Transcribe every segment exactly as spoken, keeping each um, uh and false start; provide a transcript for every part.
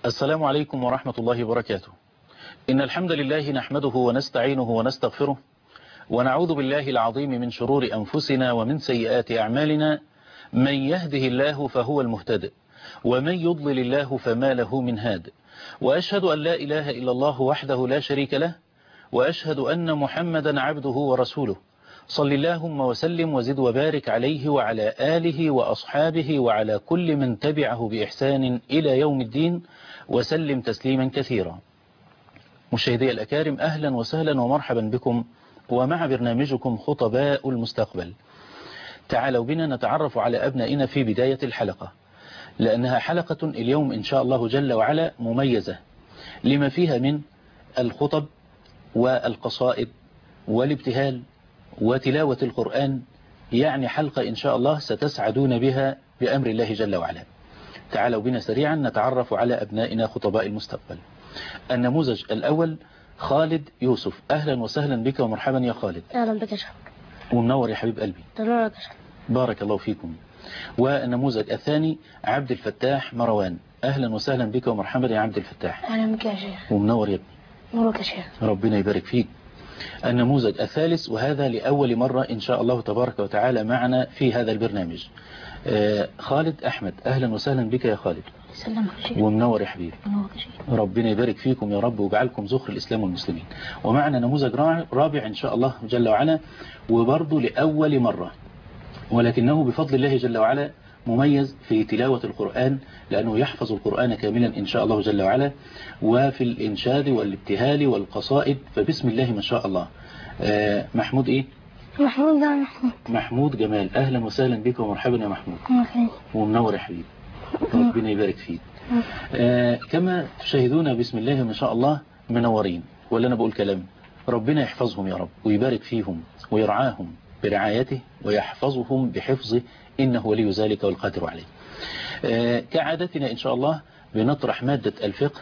السلام عليكم ورحمة الله وبركاته. إن الحمد لله نحمده ونستعينه ونستغفره ونعوذ بالله العظيم من شرور أنفسنا ومن سيئات أعمالنا. من يهده الله فهو المهتد ومن يضلل الله فما له من هاد، وأشهد أن لا إله إلا الله وحده لا شريك له، وأشهد أن محمدا عبده ورسوله. صل اللهم وسلم وزد وبارك عليه وعلى آله وأصحابه وعلى كل من تبعه بإحسان إلى يوم الدين وسلم تسليما كثيرا. مشاهدي الأكارم، أهلا وسهلا ومرحبا بكم ومع برنامجكم خطباء المستقبل. تعالوا بنا نتعرف على أبنائنا في بداية الحلقة، لأنها حلقة اليوم إن شاء الله جل وعلا مميزة لما فيها من الخطب والقصائد والابتهال وتلاوة القرآن، يعني حلقة إن شاء الله ستسعدون بها بأمر الله جل وعلا. تعالوا بنا سريعا نتعرف على أبنائنا خطباء المستقبل. النموذج الأول خالد يوسف، أهلا وسهلا بك ومرحبا يا خالد. أهلا بك يا شيخ. ومنور يا حبيب قلبي. تنورك يا شيخ. بارك الله فيكم. والنموذج الثاني عبد الفتاح مروان، أهلا وسهلا بك ومرحبا يا عبد الفتاح. أهلا بك يا شيخ. ومنور يا ابني. منورك يا شيخ. ربنا يبارك فيك. النموذج الثالث، وهذا لأول مرة إن شاء الله تبارك وتعالى معنا في هذا البرنامج، آه خالد أحمد، أهلا وسهلا بك يا خالد. سلامك يا شيخ. ومنور يا حبيبي. منورك يا شيخ. ربنا يبارك فيكم يا رب ويجعلكم زخر الإسلام والمسلمين. ومعنا نموذج رابع إن شاء الله جل وعلا، وبرضه لأول مرة، ولكنه بفضل الله جل وعلا مميز في تلاوة القرآن، لأنه يحفظ القرآن كاملا إن شاء الله جل وعلا، وفي الإنشاد والابتهال والقصائد، فبسم الله ما شاء الله. آه محمود إيه؟ محمود جمال. محمود محمود جمال، أهلا وسهلا بك ومرحبا يا محمود. ومنور يا حبيبي. ربنا يبارك فيك. آه كما تشاهدون بسم الله ما شاء الله منورين، ولا أنا بقول كلام؟ ربنا يحفظهم يا رب ويبارك فيهم ويرعاهم برعايته ويحفظهم بحفظه، إنه ولي ذلك والقادر عليه. آه كعادتنا إن شاء الله بنطرح مادة الفقه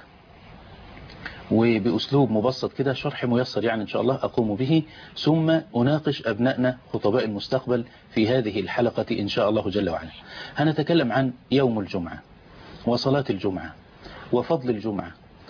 وبأسلوب مبسط كده، شرح ميسر يعني إن شاء الله أقوم به، ثم أناقش أبنائنا خطباء المستقبل في هذه الحلقة إن شاء الله جل وعلا. هنتكلم عن يوم الجمعة وصلاة الجمعة وفضل الجمعة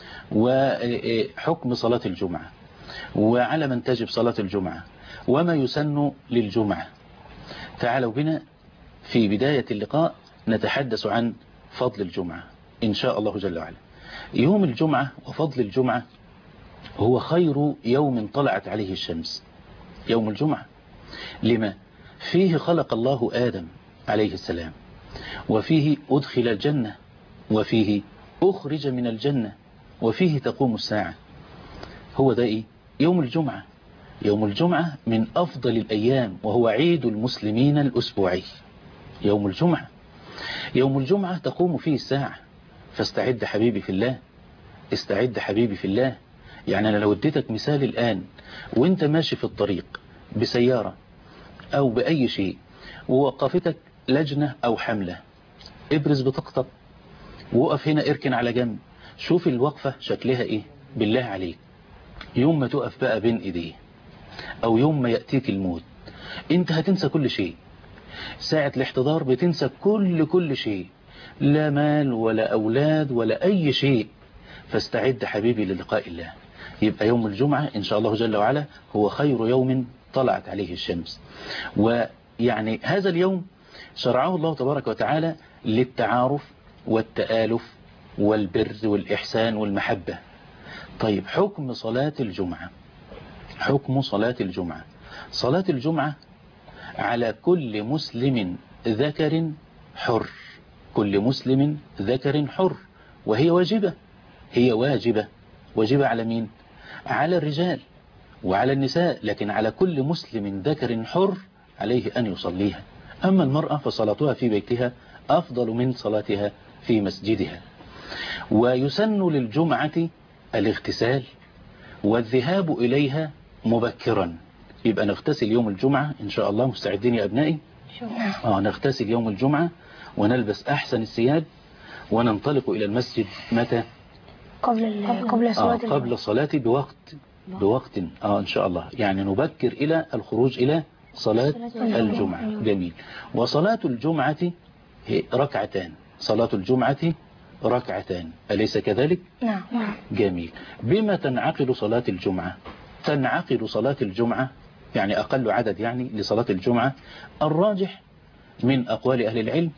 وحكم صلاة الجمعة وعلى من تجب صلاة الجمعة وما يسن للجمعة. تعالوا بنا في بداية اللقاء نتحدث عن فضل الجمعة إن شاء الله جل وعلا. يوم الجمعة وفضل الجمعة هو خير يوم طلعت عليه الشمس، يوم الجمعة. لما؟ فيه خلق الله آدم عليه السلام، وفيه أدخل الجنة، وفيه أخرج من الجنة، وفيه تقوم الساعة. هو ده إيه؟ يوم الجمعة. يوم الجمعة من أفضل الأيام، وهو عيد المسلمين الأسبوعي. يوم الجمعة يوم الجمعة تقوم فيه الساعة، فاستعد حبيبي في الله، استعد حبيبي في الله. يعني أنا لو اديتك مثال الآن وانت ماشي في الطريق بسيارة أو بأي شيء، ووقفتك لجنة أو حملة، ابرز بطاقتك ووقف هنا، اركن على جنب، شوف الوقفة شكلها ايه بالله عليك. يوم ما تقف بقى بين ايديه، او يوم ما يأتيك الموت، انت هتنسى كل شيء. ساعة الاحتضار بتنسى كل كل شيء، لا مال ولا أولاد ولا أي شيء. فاستعد حبيبي للقاء الله. يبقى يوم الجمعة إن شاء الله جل وعلا هو خير يوم طلعت عليه الشمس. ويعني هذا اليوم شرعه الله تبارك وتعالى للتعارف والتآلف والبر والإحسان والمحبة. طيب حكم صلاة الجمعة. حكم صلاة الجمعة صلاة الجمعة على كل مسلم ذكر حر، كل مسلم ذكر حر، وهي واجبة. هي واجبة. واجبة على مين؟ على الرجال وعلى النساء، لكن على كل مسلم ذكر حر عليه أن يصليها. أما المرأة فصلاتها في بيتها أفضل من صلاتها في مسجدها. ويسن للجمعة الاغتسال والذهاب إليها مبكرا. يبقى نغتسل يوم الجمعة إن شاء الله، مستعدين يا أبنائي؟ آه نغتسل يوم الجمعة ونلبس أحسن الثياب وننطلق إلى المسجد متى؟ قبل قبل صلاة آه قبل الصلاة بوقت بوقت آه إن شاء الله، يعني نبكر إلى الخروج إلى صلاة الجمعة. جميل. وصلاة الجمعة هي ركعتان. صلاة الجمعة ركعتان، أليس كذلك؟ نعم. نعم. جميل. بما تنعقد صلاة الجمعة؟ تنعقد صلاة الجمعة يعني أقل عدد يعني لصلاة الجمعة، الراجح من أقوال أهل العلم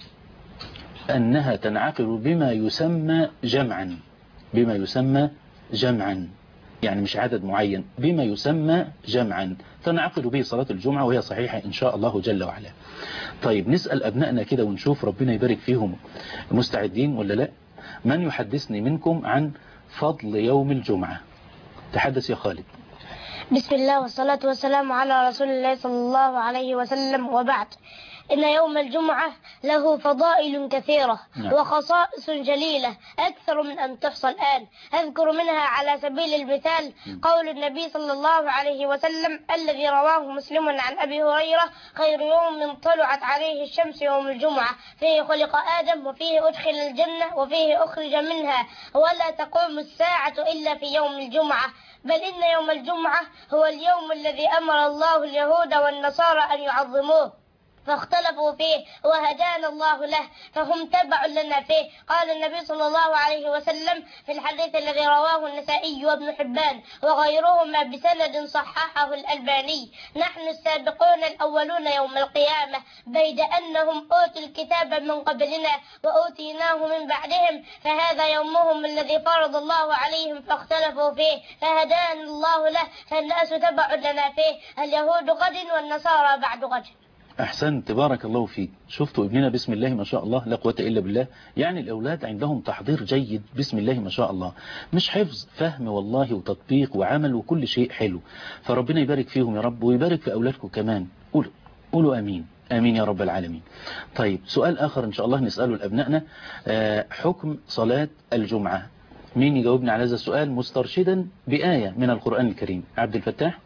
أنها تنعقد بما يسمى جمعا، بما يسمى جمعا يعني مش عدد معين، بما يسمى جمعا تنعقد به صلاة الجمعة، وهي صحيحة إن شاء الله جل وعلا. طيب نسأل أبنائنا كده ونشوف ربنا يبارك فيهم، مستعدين ولا لا؟ من يحدثني منكم عن فضل يوم الجمعة؟ تحدث يا خالد. بسم الله والصلاة والسلام على رسول الله صلى الله عليه وسلم، وبعد. إن يوم الجمعة له فضائل كثيرة نعم. وخصائص جليلة أكثر من أن تحصى الآن. أذكر منها على سبيل المثال قول النبي صلى الله عليه وسلم الذي رواه مسلم عن أبي هريرة: خير يوم طلعت عليه الشمس يوم الجمعة، فيه خلق آدم وفيه أدخل الجنة وفيه أخرج منها، ولا تقوم الساعة إلا في يوم الجمعة، بل إن يوم الجمعة هو اليوم الذي أمر الله اليهود والنصارى أن يعظموه، فاختلفوا فيه وهدانا الله له، فهم تبع لنا فيه. قال النبي صلى الله عليه وسلم في الحديث الذي رواه النسائي وابن حبان وغيرهما بسند صححه الألباني: نحن السابقون الأولون يوم القيامة، بيد أنهم أوتوا الكتاب من قبلنا وأوتيناه من بعدهم، فهذا يومهم الذي فرض الله عليهم فاختلفوا فيه، فهدانا الله له، فالناس تبع لنا فيه، اليهود غد والنصارى بعد غد. أحسنت، بارك الله فيك. شفتوا ابننا بسم الله ما شاء الله لا قوة إلا بالله، يعني الأولاد عندهم تحضير جيد بسم الله ما شاء الله، مش حفظ، فهم والله وتطبيق وعمل وكل شيء حلو، فربنا يبارك فيهم يا رب ويبارك في أولادكم كمان. قولوا قولوا أمين آمين يا رب العالمين. طيب سؤال آخر إن شاء الله نسأله لأبنائنا، آه حكم صلاة الجمعة. مين يجاوبنا على هذا السؤال مسترشدا بآية من القرآن الكريم؟ عبد الفتاح.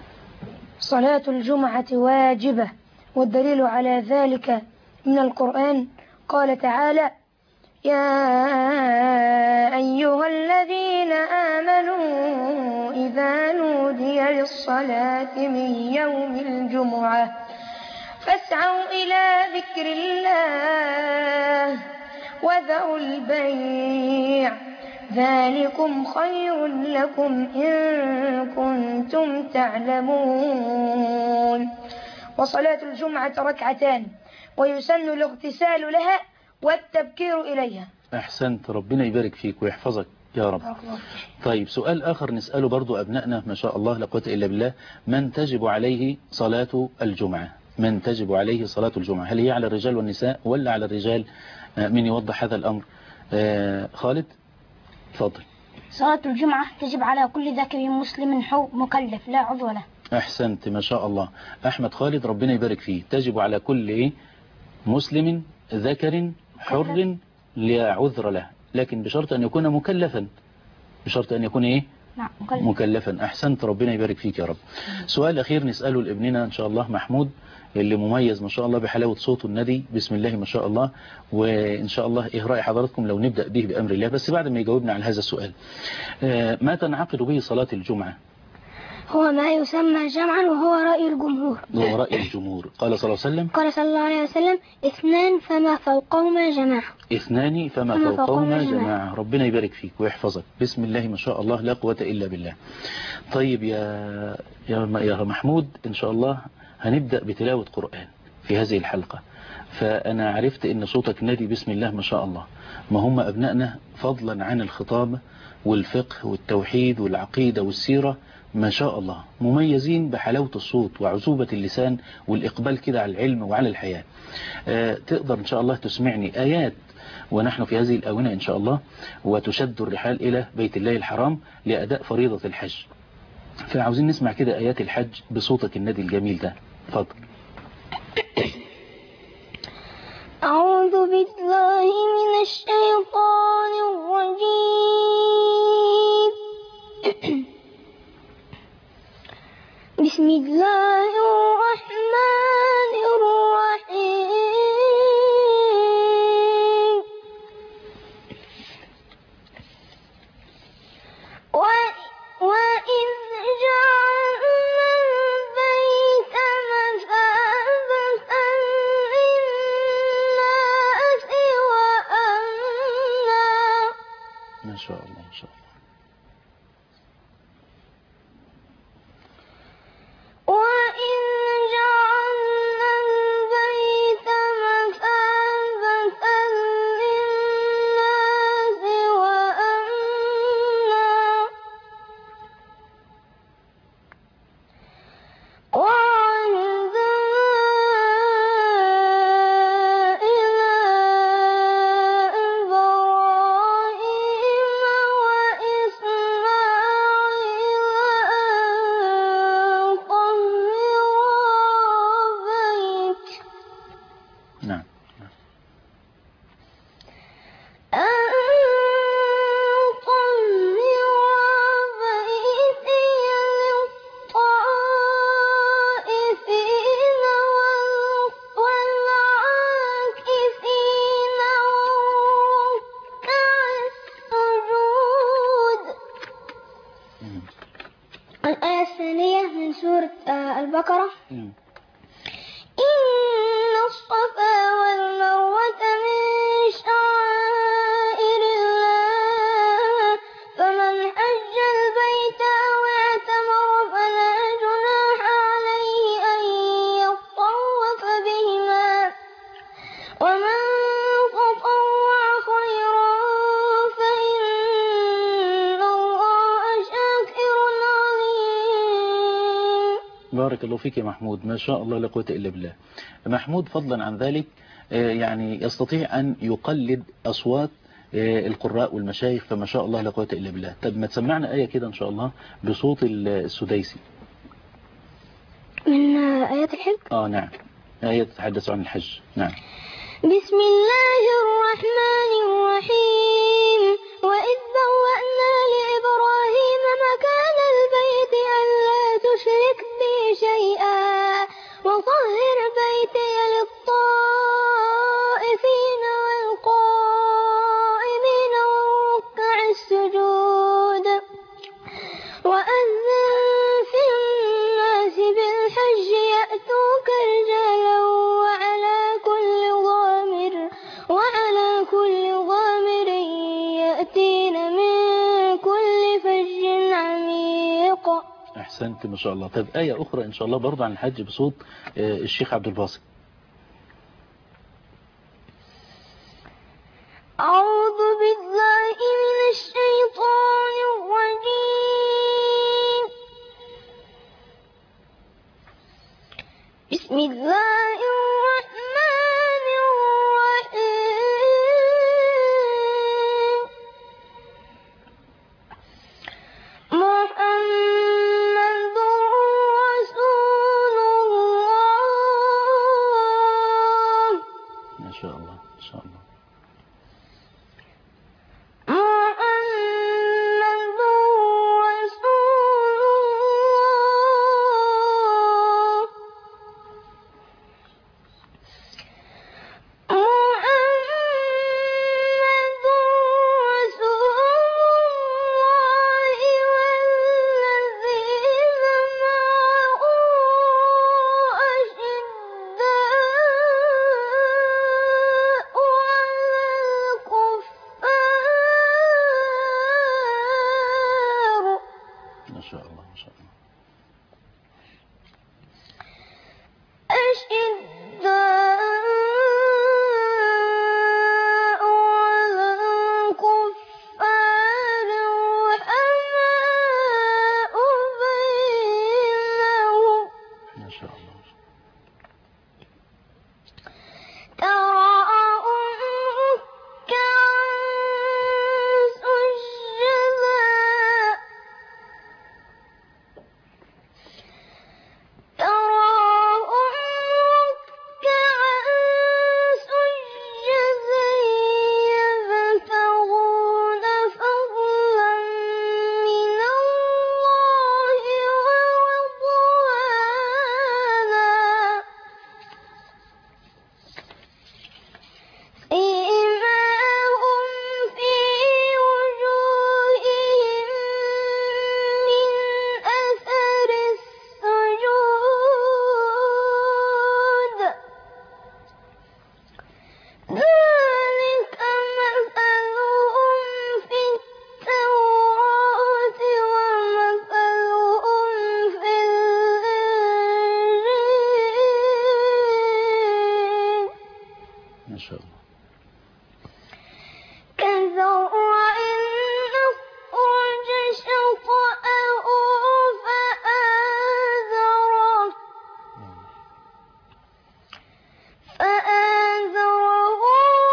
صلاة الجمعة واجبة، والدليل على ذلك من القرآن قال تعالى: يا أيها الذين آمنوا إذا نودي للصلاة من يوم الجمعة فاسعوا إلى ذكر الله وذروا البيع ذلكم خير لكم إن كنتم تعلمون. وصلاة الجمعة ركعتان، ويسن الاغتسال لها والتبكير إليها. أحسنت، ربنا يبارك فيك ويحفظك يا رب. طيب سؤال آخر نسأله برضو أبنائنا ما شاء الله لا قوة إلا بالله، من تجب عليه صلاة الجمعة؟ من تجب عليه صلاة الجمعة؟ هل هي على الرجال والنساء ولا على الرجال؟ من يوضح هذا الأمر؟ آه خالد تفضل. صلاة الجمعة تجب على كل ذكر مسلم حر مكلف لا عذر له. أحسنت ما شاء الله. أحمد خالد ربنا يبارك فيه، تجب على كل مسلم ذكر حر لا عذر له، لكن بشرط أن يكون مكلفا، بشرط أن يكون إيه؟ نعم مكلف. مكلفا. أحسنت ربنا يبارك فيك يا رب. سؤال أخير نسأله لابننا إن شاء الله محمود، اللي مميز ما شاء الله بحلاوة صوته الندي بسم الله ما شاء الله، وإن شاء الله إيه رأي حضراتكم لو نبدأ به بأمر الله، بس بعد ما يجاوبنا على هذا السؤال. ما تنعقد به صلاة الجمعة؟ هو ما يسمى جمعا وهو رأي الجمهور. هو رأي الجمهور. قال صلى الله عليه وسلم قال صلى الله عليه وسلم: اثنان فما فوقهما جماعة. اثنان فما, فما فوقهما جماعة. ربنا يبارك فيك ويحفظك بسم الله ما شاء الله لا قوة إلا بالله. طيب يا يا محمود إن شاء الله هنبدأ بتلاوة قرآن في هذه الحلقة، فأنا عرفت إن صوتك نادي بسم الله ما شاء الله. ما هم أبنائنا فضلا عن الخطابة والفقه والتوحيد والعقيدة والسيرة ما شاء الله مميزين بحلاوة الصوت وعذوبة اللسان والإقبال كده على العلم وعلى الحياة. آه تقدر إن شاء الله تسمعني آيات ونحن في هذه الآونة إن شاء الله، وتشد الرحال إلى بيت الله الحرام لأداء فريضة الحج، فعاوزين نسمع كده آيات الحج بصوتك النادي الجميل ده. اتفضل. أعوذ بالله من الشيطان الرجيم. بسم الله الرحمن الرحيم. وإذ جعلنا البيت مثابة للناس وأمنا مم. إن الصفا والمروة من شعائر الله فمن حج البيت أو اعتمر فلا جناح عليه أن يطوف بهما ومن تطوع خيرا فإن الله شاكر عليم. بارك الله فيك يا محمود، ما شاء الله لا قوة إلا بالله. محمود فضلا عن ذلك يعني يستطيع أن يقلد أصوات القراء والمشايخ، فما شاء الله لا قوة إلا بالله. طب ما تسمعنا آية كده إن شاء الله بصوت السديسي. من آيات الحج؟ آه نعم، آية تتحدث عن الحج. نعم. بسم الله الرحمن الرحيم. وإذ بوأنا لإبراهيم مكان البيت ألا تشرك بي شيئا وطهر بيتي للطائفين والقائمين والركع السجود وأذن في الناس بالحج يأتوك رجالا وعلى كل ضامر وعلى كل ضامر يأتين من كل فج عميق. أحسنت ما شاء الله. طب آية أخرى إن شاء الله برضه عن الحج بصوت الشيخ عبد الباسط. أعوذ بالله من الشيطان الرجيم. بسم الله الرحمن الرحيم. محمد رسول الله. ما شاء الله ما شاء الله. محمد رسول الله. محمد رسول الله والذين معه أشداء على الكفار. ما شاء الله ما شاء الله. أشداء على الكفار رحماء بينهم ما شاء الله. تراهم ركعا سجدا تراهم ركعا سجدا يبتغون فضلا من الله ورضوانا سيماهم في وجوههم من أثر السجود ذلك مثلهم في التوراة ومثلهم في الإنجيل ما شاء الله. كزرع أخرج شطأه فآزره فآزره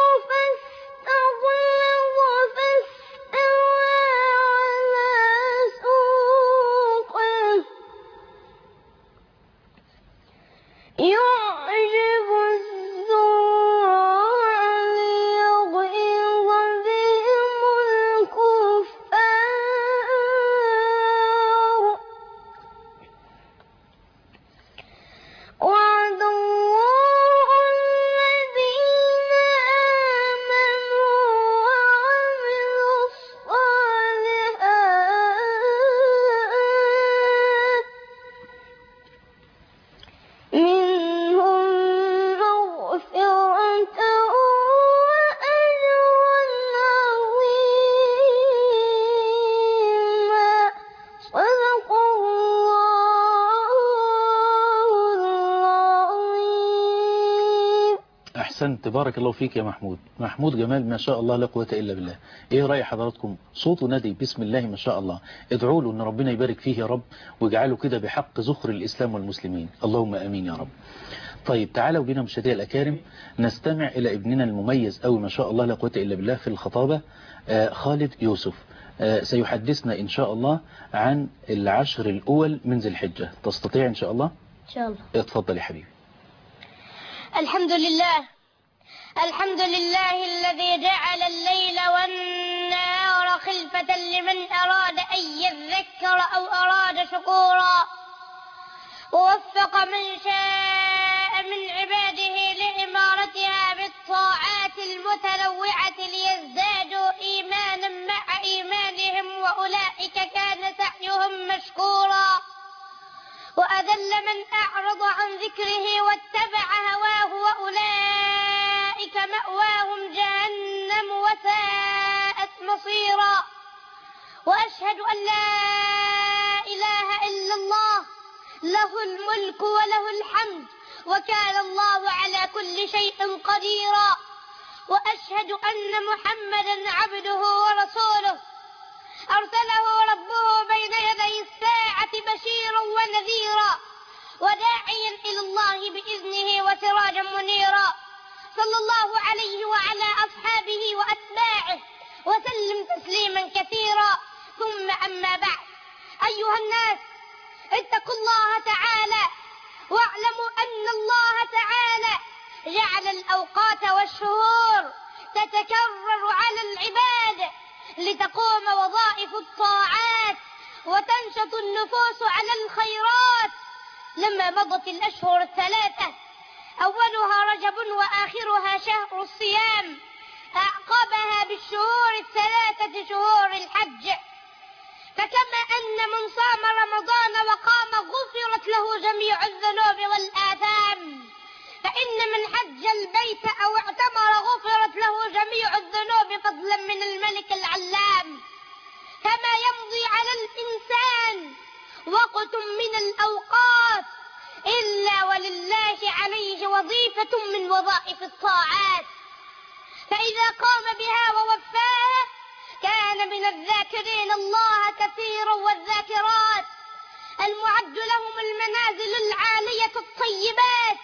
فاستغلظ فاستوى على سوقه يعجب الزراع أحسنت، بارك الله فيك يا محمود. محمود جمال ما شاء الله لا قوة إلا بالله. إيه رأي حضراتكم؟ صوته نادي بسم الله ما شاء الله. ادعوا له أن ربنا يبارك فيه يا رب ويجعله كده بحق زخر الإسلام والمسلمين، اللهم أمين يا رب. طيب تعالوا بنا مشاهدينا الأكارم نستمع إلى ابننا المميز أوي ما شاء الله لا قوة إلا بالله في الخطابة، آه خالد يوسف. آه سيحدثنا إن شاء الله عن العشر الأول من ذي الحجة. تستطيع إن شاء الله؟ إن شاء الله. اتفضل يا حبيبي. الحمد لله الحمد لله الذي جعل الليل والنهار خلفة لمن أراد أن يذكر أو أراد شكورا، ووفق من شاء من عباده لإمارتها بالطاعات المتنوعة ليزدادوا إيمانا مع إيمانهم، وأولئك كان سعيهم مشكورا. وأذل من أعرض عن ذكره واتبع هواه، وأولئك مأواهم جهنم وساءت مصيرا. وأشهد أن لا إله إلا الله له الملك وله الحمد، وكان الله على كل شيء قديرا. وأشهد أن محمدا عبده ورسوله أرسله ربه بين يدي الساعة بشيرا ونذيرا، وداعيا إلى الله بإذنه وسراجا منيرا. صلى الله عليه وعلى أصحابه وأتباعه وسلم تسليما كثيرا. ثم أما بعد، أيها الناس اتقوا الله تعالى واعلموا أن الله تعالى جعل الأوقات والشهور تتكرر على العباد لتقوم وظائف الطاعات وتنشط النفوس على الخيرات. لما مضت الأشهر الثلاثة أولها رجب وآخرها شهر الصيام، أعقبها بالشهور الثلاثة شهور الحج. فكما أن من صام رمضان وقام غفرت له جميع الذنوب والآثام، فإن من حج البيت أو اعتمر غفرت له جميع الذنوب فضلا من الملك العلام. كما يمضي على الإنسان وقت من الأوقات إلا ولله عليه وظيفة من وظائف الطاعات، فإذا قام بها ووفاها كان من الذاكرين الله كثيرا والذاكرات، المعد لهم المنازل العالية الطيبات.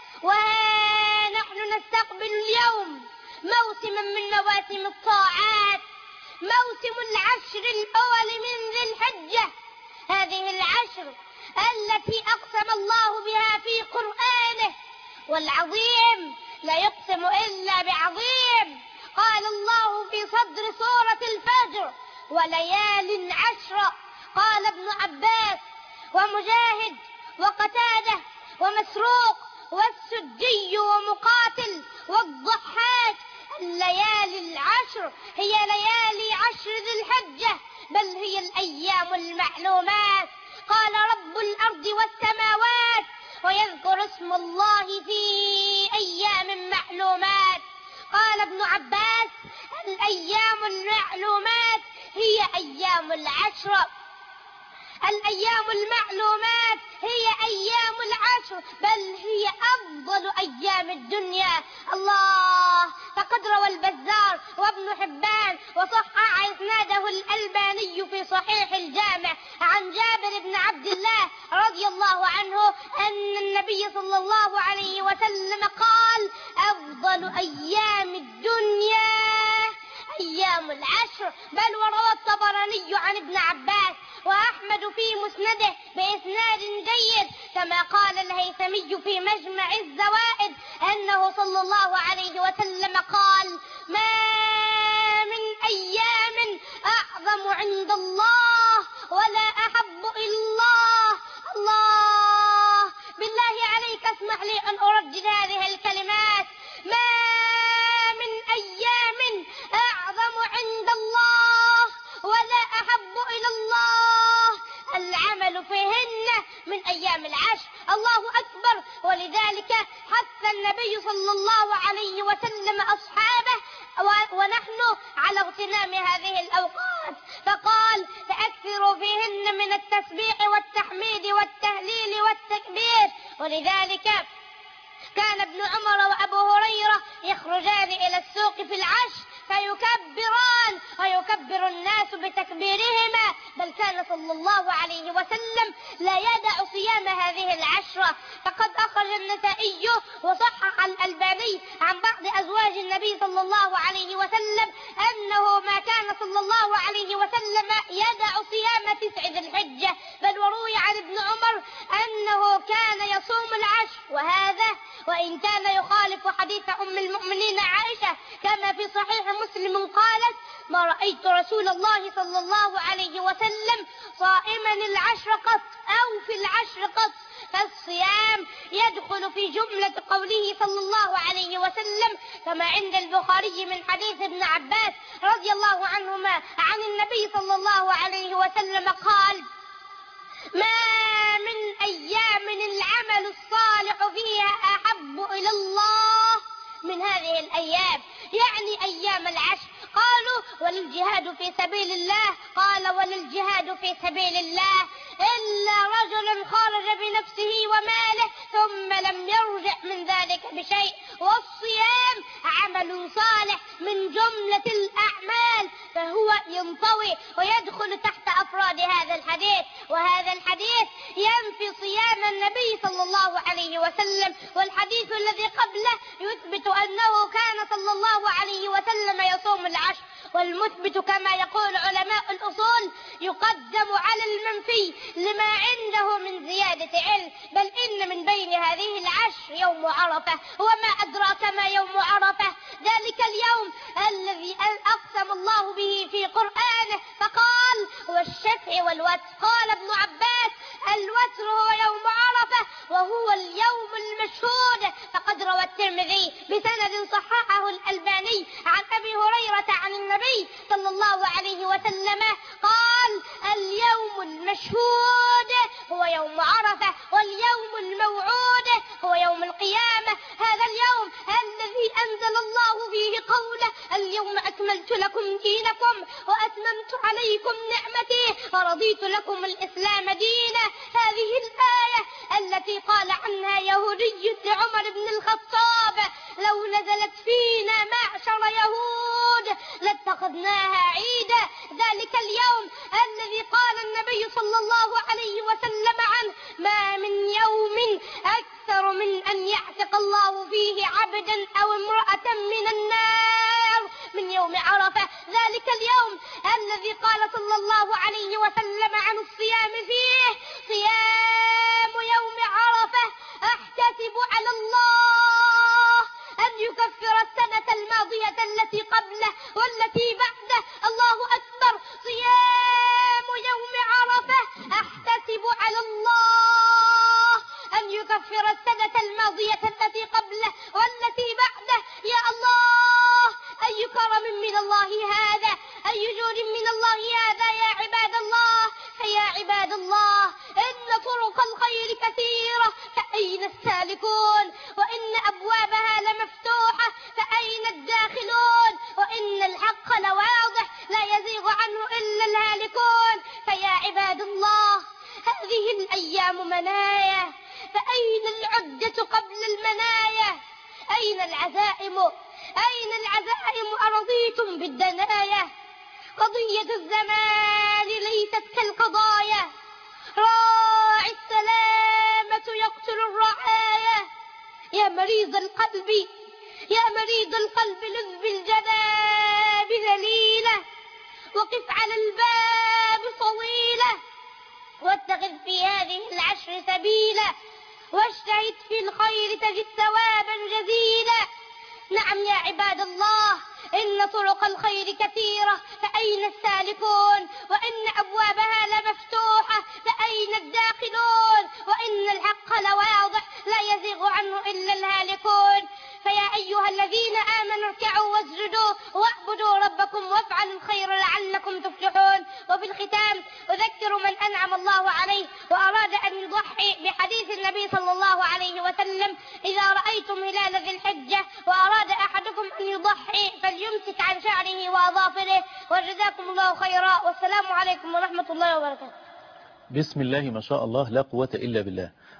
وها نحن نستقبل اليوم موسما من مواسم الطاعات، موسم العشر الأول من ذي الحجة. هذه العشر التي أقسم الله بها في قرآنه، والعظيم لا يقسم إلا بعظيم. قال الله في صدر سورة الفجر: وليال عشر. قال ابن عباس ومجاهد وقتادة ومسروق والسدي ومقاتل والضحاك: الليالي العشر هي ليالي عشر ذي الحجة، بل هي الأيام المعلومات. قال رب الأرض والسماوات: ويذكر اسم الله في أيام معلومات. قال ابن عباس: الأيام المعلومات هي أيام العشر. الأيام المعلومات هي أيام العشر، بل هي أفضل أيام الدنيا. الله، فقد روى البزار وابن حبان وصحح إسناده الألباني في صحيح الجامع عن جابر بن عبد الله رضي الله عنه أن النبي صلى الله عليه وسلم قال: أفضل أيام الدنيا أيام العشر. بل وروى الطبراني عن ابن عباس وأحمد في مسنده بإسناد جيد، كما قال الهيثمي في مجمع الزوائد أنه صلى الله عليه وسلم قال: ما من أيام أعظم عند الله ولا أحب إلى الله. الله، بالله عليك اسمح لي أن أردد هذه الكلمات: ما من أيام أعظم عند الله ولا أحب إلى الله العمل فيهن من أيام العشر. الله أكبر. ولذلك حث النبي صلى الله عليه وسلم أصحابه ونحن على اغتنام هذه الأوقات، فقال: فأكثروا فيهن من التسبيح والتحميد والتهليل والتكبير. ولذلك كان ابن عمر وأبو هريرة يخرجان إلى السوق في العشر فيكبران ويكبر الناس بتكبيرهما، بل كان صلى الله عليه وسلم لا يدع صيام هذه العشرة. فقد أخرج النسائي وصحح الألباني عن بعض أزواج النبي صلى الله عليه وسلم أنه ما كان صلى الله عليه وسلم يدع صيام تسع ذي الحجة، بل وروي عن ابن عمر أنه كان يصوم العشر، وهذا وإن كان يخالف حديث أم المؤمنين عائشة كما في صحيح مسلم قالت: ما رأيت رسول الله صلى الله عليه وسلم صائما العشر قط أو في العشر قط. فالصيام يدخل في جملة قوله صلى الله عليه وسلم كما عند البخاري من حديث ابن عباس رضي الله عنهما عن النبي صلى الله عليه وسلم قال: ما من أيام العمل الصالح فيها أحب إلى الله من هذه الأيام، يعني أيام العشر. قالوا: وللجهاد في سبيل الله؟ قال: وللجهاد في سبيل الله إلا رجل خرج بنفسه وماله ثم لم يرجع من ذلك بشيء. والصيام عمل صالح من جملة الأعمال، فهو ينطوي ويدخل تحت أفراد هذا الحديث. وهذا الحديث ينفي صيام النبي صلى الله عليه وسلم، والحديث الذي قبله يثبت أنه كان صلى الله عليه وسلم يصوم العشر. والمثبت كما يقول علماء الأصول يقدم على المنفي لما عنده من زيادة علم، بل إن من بين هذه العشر يوم عرفة. وما أدراك ما يوم عرفة؟ ذلك اليوم الذي أقسم الله به في قرآنه فقال: والشفع والوتر. قال ابن عباس: الوتر هو يوم عرفة وهو اليوم المشهود. فقد روى الترمذي بسند صححه الألباني عن أبي هريرة عن النبي صلى الله عليه وسلم قال: اليوم المشهود هو يوم عرفة، واليوم الموعود هو يوم القيامة. هذا اليوم الذي أنزل الله فيه قوله: اليوم أكملت لكم دينكم وأتممت عليكم نعمتي ورضيت لكم الإسلام دينا. هذه الآية التي قال عنها يهودي لعمر بن الخطاب: لو نزلت فينا معشر يهود لاتخذناها عيدا. ذلك اليوم الذي قال النبي صلى الله عليه وسلم عنه: ما من يوم أكثر من أن يعتق الله فيه عبدا أو امرأة من النار من يوم عرفة. ذلك اليوم الذي قال صلى الله عليه وسلم عن الصيام فيه: صيام يوم عرفة أحتسب على الله أن يكفر السنة الماضية التي قبله والتي بعده. الله أكبر. صيام يوم عرفة أحتسب على الله أن يكفر السنة الماضية التي قبله والتي بعده. يا الله، أي كرم من الله هذا، أي جود من الله هذا يا عباد الله. فيا عباد الله، إن طرق الخير كثيرة، فأين السالكون؟ وإن أبوابها لمفتوحة، فأين الداخلون؟ وإن الحق لواضح لا يزيغ عنه إلا الهالكون. فيا عباد الله، هذه الأيام منايا، فأين العدة قبل المنايا؟ أين العزائم؟ أين العزائم؟ أرضيتم بالدنايا؟ قضية الزمان ليست كالقضايا، راعي السلامة يقتل الرعايا. يا مريض القلب، يا مريض القلب لذ بالجناب ذليلة، وقف على الباب طويلة، واتخذ في هذه العشر سبيلا، واجتهد في الخير تجد ثوابا جزيلا. نعم يا عباد الله، إن طرق الخير كثيرة، فأين السالكون؟ وإن أبوابها لمفتوحة، فأين الداخلون؟ وإن الحق لواضح لا يزيغ عنه إلا الهالكون. فيا أيها الذين آمنوا اركعوا واسجدوا واعبدوا ربكم وافعلوا الخير لعلكم تفلحون. وفي الختام أذكر من أنعم الله عليه وأراد أن يضحي بحديث النبي صلى الله عليه وسلم: إذا رأيتم هلال ذي الحجة وأراد أحدكم أن يضحي فليمسك عن شعره وأظافره. وجزاكم الله خيرا، والسلام عليكم ورحمة الله وبركاته. بسم الله ما شاء الله، لا قوة إلا بالله.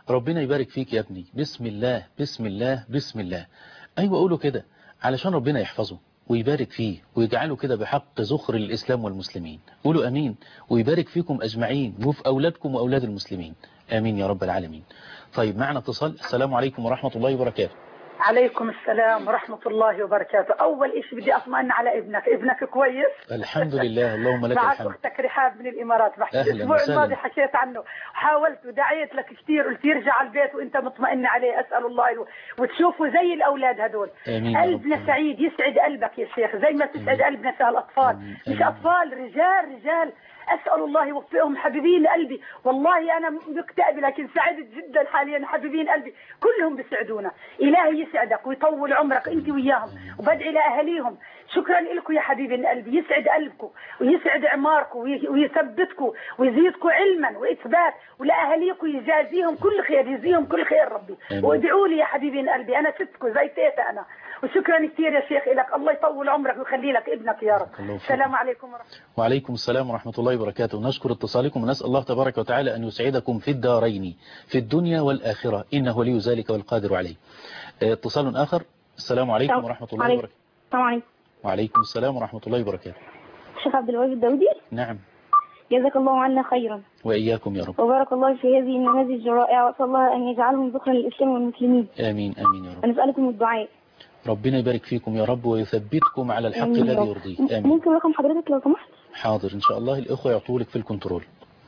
ربنا يبارك فيك يا ابني، بسم الله بسم الله بسم الله. أيوة قولوا كده علشان ربنا يحفظه ويبارك فيه ويجعله كده بحق زخر الإسلام والمسلمين. قولوا أمين، ويبارك فيكم أجمعين وفي أولادكم وأولاد المسلمين، آمين يا رب العالمين. طيب معنا اتصال. السلام عليكم ورحمة الله وبركاته. عليكم السلام ورحمة الله وبركاته. أول شيء بدي أطمئن على ابنك، ابنك كويس؟ الحمد لله، اللهم لك معك الحمد. أختك رحاب من الإمارات. بحكي الأسبوع الماضي حكيت عنه، حاولت ودعيت لك كثير، قلت يرجع على البيت وأنت مطمئن عليه. أسأل الله وتشوفوا زي الأولاد هدول. قلبنا سعيد، يسعد قلبك يا شيخ زي ما تسعد قلبنا في هالأطفال. مش أطفال، رجال رجال. أسأل الله يوفقهم حبيبين قلبي. والله أنا مكتئبة لكن سعدت جدا حاليا. حبيبين قلبي كلهم بيسعدونا. إلهي يسعدك ويطول عمرك أنت وياهم، وبدعي لأهليهم. شكرا لكم يا حبيبين قلبي. يسعد قلبكم ويسعد عماركم ويثبتكم ويزيدكم علما وإثبات، ولأهليكم يجازيهم كل خير، يجزيهم كل خير ربي. وادعوا لي يا حبيبين قلبي، أنا ستكم زي تيتا أنا. وشكرا كثير يا شيخ لك، الله يطول عمرك ويخلي لك ابنك يا رب. السلام عليكم ورحمة الله. وعليكم السلام ورحمة الله وبركاته. نشكر اتصالكم ونسأل الله تبارك وتعالى أن يسعدكم في الدارين في الدنيا والآخرة، إنه ولي ذلك والقادر عليه. اتصال آخر. السلام عليكم ورحمة الله وبركاته. السلام عليكم. وعليكم السلام ورحمة الله وبركاته. شيخ عبد الوهاب الداودي. نعم. جزاك الله عنا خيرا. وإياكم يا رب. وبارك الله في هذه النماذج الرائعة، وأسأل الله أن يجعلهم ذكرا للإسلام والمسلمين. آمين آمين يا رب. ونسألكم الدعاء. ربنا يبارك فيكم يا رب ويثبتكم على الحق الذي يرضيه. آمين. ممكن رقم حضرتك لو سمحت؟ حاضر إن شاء الله، الأخوة يعطولك في الكنترول.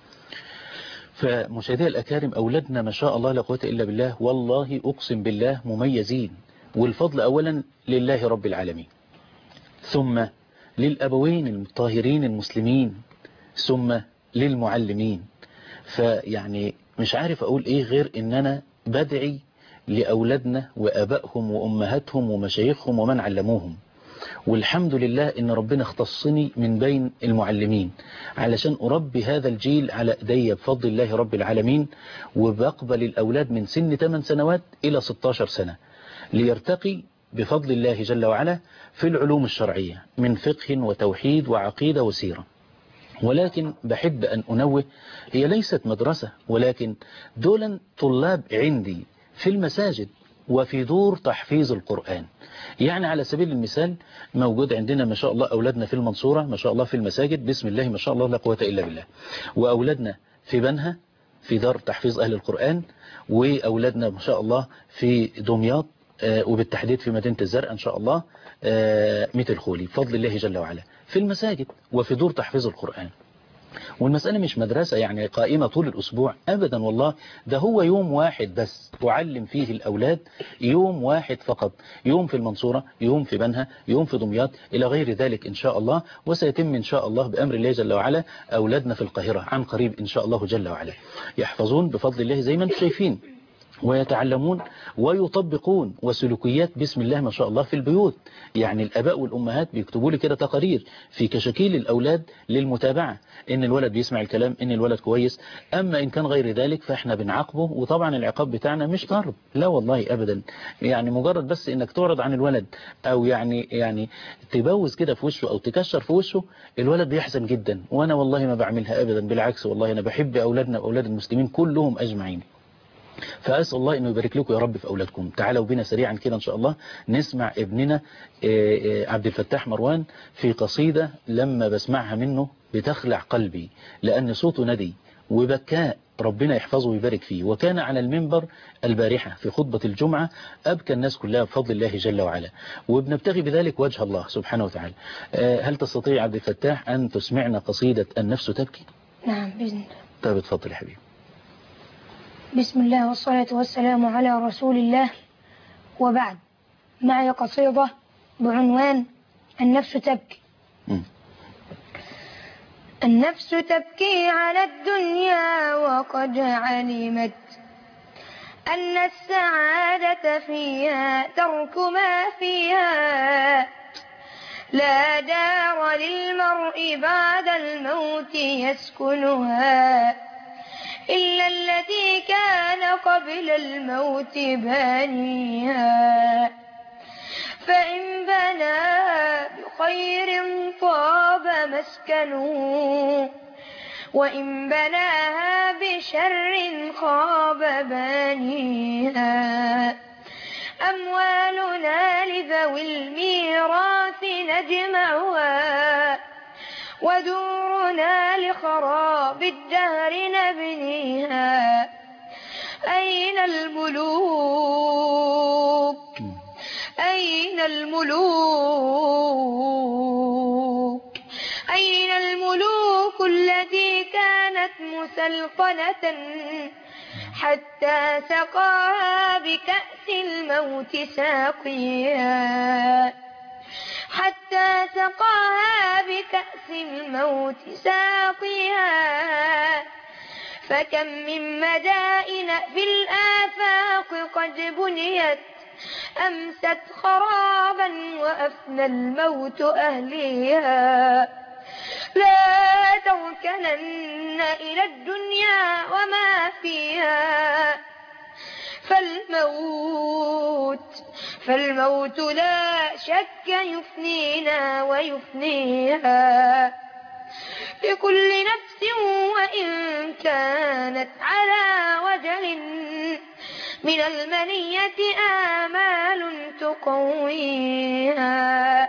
فمشاهدي الأكارم، أولادنا ما شاء الله لا قوة إلا بالله، والله أقسم بالله مميزين، والفضل أولا لله رب العالمين، ثم للأبوين الطاهرين المسلمين، ثم للمعلمين. فيعني مش عارف أقول إيه غير إن أنا بدعي لأولادنا وأبائهم وأمهاتهم ومشايخهم ومن علموهم. والحمد لله إن ربنا اختصني من بين المعلمين علشان أربي هذا الجيل على إيدي بفضل الله رب العالمين. وبقبل الأولاد من سن ثمان سنوات إلى ستاشر سنة ليرتقي بفضل الله جل وعلا في العلوم الشرعية من فقه وتوحيد وعقيدة وسيرة. ولكن بحب أن أنوه، هي ليست مدرسة، ولكن دولا طلاب عندي في المساجد وفي دور تحفيظ القرآن. يعني على سبيل المثال موجود عندنا ما شاء الله أولادنا في المنصورة ما شاء الله في المساجد، بسم الله ما شاء الله لا قوة إلا بالله. وأولادنا في بنها في دار تحفيظ أهل القرآن، وأولادنا ما شاء الله في دمياط وبالتحديد في مدينة الزرقاء إن شاء الله مثل خولي بفضل الله جل وعلا في المساجد وفي دور تحفيظ القرآن. والمسألة مش مدرسة يعني قائمة طول الأسبوع أبدا، والله ده هو يوم واحد بس تعلم فيه الأولاد، يوم واحد فقط، يوم في المنصورة، يوم في بنها، يوم في دمياط إلى غير ذلك إن شاء الله. وسيتم إن شاء الله بأمر الله جل وعلا أولادنا في القاهرة عن قريب إن شاء الله جل وعلا يحفظون بفضل الله زي ما انتم شايفين، ويتعلمون ويطبقون وسلوكيات بسم الله ما شاء الله في البيوت. يعني الآباء والأمهات بيكتبوا لي كده تقارير في كشاكيل الأولاد للمتابعة، إن الولد بيسمع الكلام، إن الولد كويس. أما إن كان غير ذلك فإحنا بنعاقبه، وطبعا العقاب بتاعنا مش ضرب، لا والله أبدا، يعني مجرد بس إنك تعرض عن الولد أو يعني يعني تبوز كده في وشه أو تكشر في وشه، الولد بيحزن جدا. وأنا والله ما بعملها أبدا، بالعكس والله أنا بحب أولادنا وأولاد المسلمين كلهم أجمعين. فأسأل الله أنه يبارك لكم يا رب في أولادكم. تعالوا بنا سريعا كده إن شاء الله نسمع ابننا عبد الفتاح مروان في قصيدة لما بسمعها منه بتخلع قلبي، لأن صوته ندي وبكاء، ربنا يحفظه ويبارك فيه. وكان على المنبر البارحة في خطبة الجمعة أبكى الناس كلها بفضل الله جل وعلا، وبنبتغي بذلك وجه الله سبحانه وتعالى. هل تستطيع عبد الفتاح أن تسمعنا قصيدة النفس تبكي؟ نعم بإذن الله. طيب اتفضل يا حبيبي. بسم الله والصلاة والسلام على رسول الله، وبعد. معي قصيدة بعنوان النفس تبكي. م. النفس تبكي على الدنيا وقد علمت أن السعادة فيها ترك ما فيها، لا دار للمرء بعد الموت يسكنها إلا التي كان قبل الموت بانيها، فإن بنى بخير طاب مسكنه وإن بناها بشر خاب بانيها أموالنا لذوي الميراث نجمعها ودورنا لخراب الدهر نبنيها أين الملوك أين الملوك أين الملوك التي كانت مسلطنة حتى سقاها بكأس الموت ساقيها حتى سقاها بكأس الموت ساقيها فكم من مدائن في الآفاق قد بنيت أمست خرابا وأفنى الموت أهليها لا تركنن إلى الدنيا وما فيها فالموت فالموت لا شك يفنينا ويفنيها لكل نفس وإن كانت على وجل من المنية آمال تقويها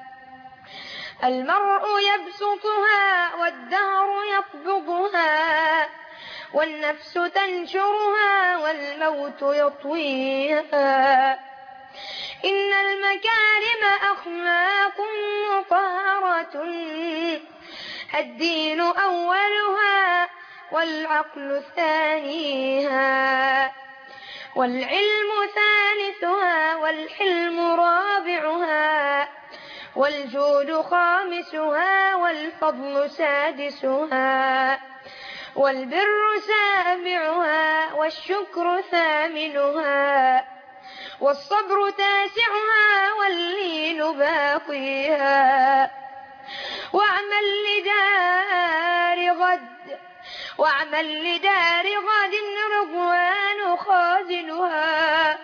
المرء يبسطها والدهر يقبضها والنفس تنشرها والموت يطويها إن المكارم أخلاق مطهرة الدين أولها والعقل ثانيها والعلم ثالثها والحلم رابعها والجود خامسها والفضل سادسها والبر سابعها والشكر ثامنها والصبر تاسعها واللين باقيها واعمل لدار غد واعمل لدار غد رضوان خازنها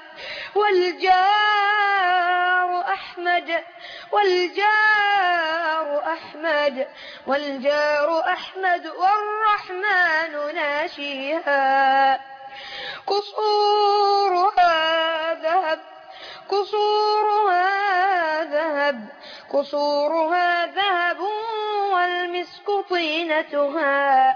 والجار أحمد والجار أحمد والجار أحمد والرحمن ناشيها قصورها ذهب قصورها ذهب قصورها ذهب والمسك طينتها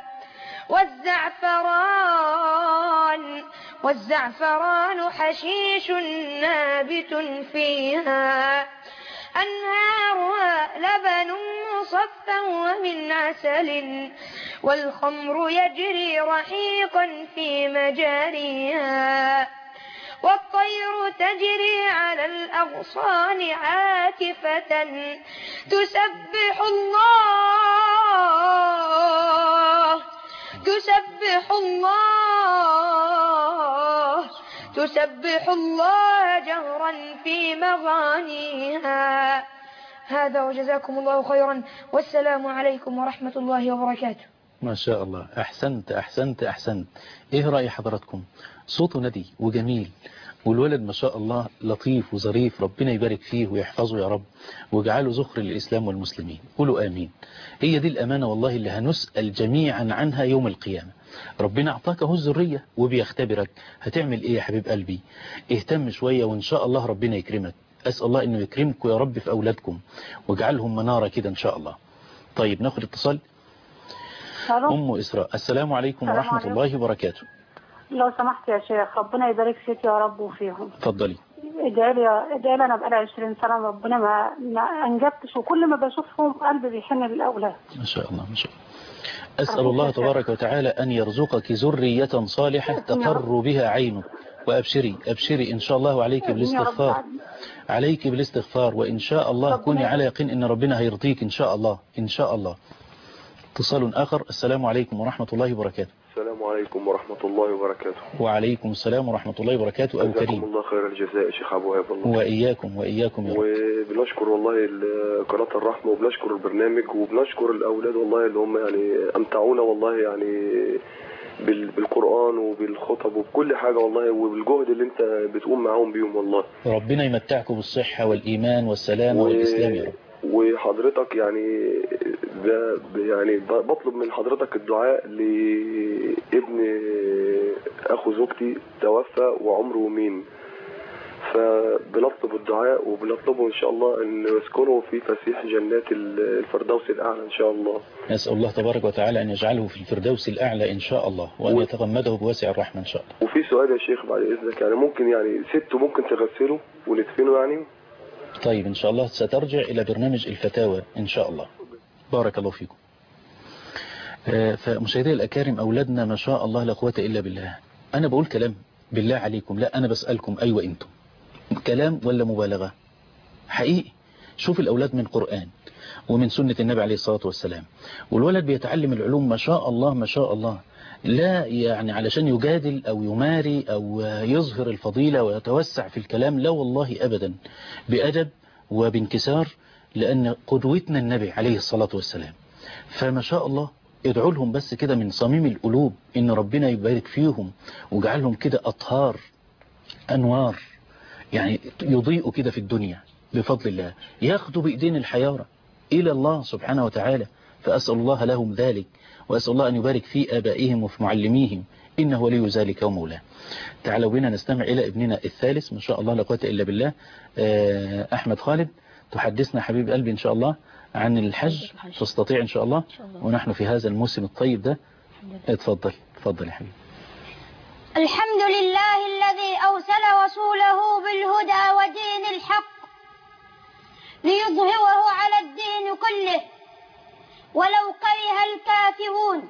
والزعفران والزعفران حشيش نابت فيها أنهارها لبن مصفى ومن عسل والخمر يجري رحيقا في مجاريها والطير تجري على الأغصان عاكفة تسبح الله تسبح الله تسبح الله جهرا في مغانيها. هذا وجزاكم الله خيرا والسلام عليكم ورحمة الله وبركاته. ما شاء الله، أحسنت أحسنت أحسنت. إيه رأي حضراتكم؟ صوته ندي وجميل، والولد ما شاء الله لطيف وظريف، ربنا يبارك فيه ويحفظه يا رب ويجعله ذخر للإسلام والمسلمين. قولوا آمين. هي دي الأمانة والله اللي هنسأل جميعا عنها يوم القيامة. ربنا أعطاك هو الذرية وبيختبرك، هتعمل إيه يا حبيب قلبي؟ اهتم شوية وإن شاء الله ربنا يكرمك. أسأل الله إنه يكرمكم يا رب في أولادكم واجعلهم منارة كده إن شاء الله. طيب ناخد اتصال. أم إسراء، السلام عليكم ورحمة عليكم. الله وبركاته. لو سمحت يا شيخ، ربنا يبارك فيك يا رب وفيهم. اتفضلي. ادعي لي ادعي لي، انا بقالي عشرين سنه ربنا ما ما انجبتش، وكل ما بشوفهم قلبي بيحن للاولاد. ما شاء الله ما شاء الله. أسأل الله تبارك وتعالى أن يرزقك ذرية صالحة تقر بها عينك، وأبشري أبشري إن شاء الله عليك بالاستغفار، عليك بالاستغفار، وإن شاء الله كوني على يقين إن ربنا هيرضيك إن شاء الله إن شاء الله. اتصال آخر. السلام عليكم ورحمة الله وبركاته. السلام عليكم ورحمة الله وبركاته. وعليكم السلام ورحمة الله وبركاته. أبو كريم، جزاكم الله خير الجزاء شيخ أبو وهاب والله. وإياكم وإياكم يا رب. وبنشكر والله قناة الرحمة وبنشكر البرنامج وبنشكر الأولاد والله اللي هم يعني أمتعونا والله يعني بالقرآن وبالخطب وبكل حاجة والله، وبالجهد اللي انت بتقوم معاهم بيهم والله. ربنا يمتعكم بالصحة والإيمان والسلام و... والإسلام يا رب. وحضرتك يعني يعني بطلب من حضرتك الدعاء لابن اخو زوجتي توفى وعمره مين، فبنطلب الدعاء وبنطلبه ان شاء الله ان يسكنه في فسيح جنات الفردوس الاعلى ان شاء الله. نسأل الله تبارك وتعالى ان يجعله في الفردوس الاعلى ان شاء الله، وان يتغمده بواسع الرحمه ان شاء الله. وفي سؤال يا شيخ بعد اذنك، يعني ممكن يعني ست ممكن تغسله وندفنه يعني؟ طيب ان شاء الله سترجع الى برنامج الفتاوى ان شاء الله. بارك الله فيكم. فمشاهدي الأكارم، أولادنا ما شاء الله لا قوة إلا بالله. أنا بقول كلام بالله عليكم، لا أنا بسألكم أيوة أنتم كلام ولا مبالغة؟ حقيقي شوف الأولاد من قرآن ومن سنة النبي عليه الصلاة والسلام، والولد بيتعلم العلوم ما شاء الله ما شاء الله، لا يعني علشان يجادل أو يماري أو يظهر الفضيلة ويتوسع في الكلام، لا والله أبدا، بأدب وبانكسار، لأن قدوتنا النبي عليه الصلاة والسلام. فما شاء الله ادعوا لهم بس كده من صميم القلوب ان ربنا يبارك فيهم وجعلهم كده اطهار انوار، يعني يضيئوا كده في الدنيا بفضل الله، ياخدوا بايدين الحيارة الى الله سبحانه وتعالى. فاسال الله لهم ذلك، واسال الله ان يبارك في ابائهم وفي معلميهم، انه ولي ذلك ومولاه. تعالوا بنا نستمع الى ابننا الثالث ما شاء الله لا قوه الا بالله، احمد خالد، تحدثنا حبيب قلبي ان شاء الله عن الحج. تستطيع إن شاء الله، ونحن في هذا الموسم الطيب ده. اتفضل اتفضل يا حبيبي. الحمد لله الذي أرسل رسوله بالهدى ودين الحق ليظهره على الدين كله ولو كره الكافرون،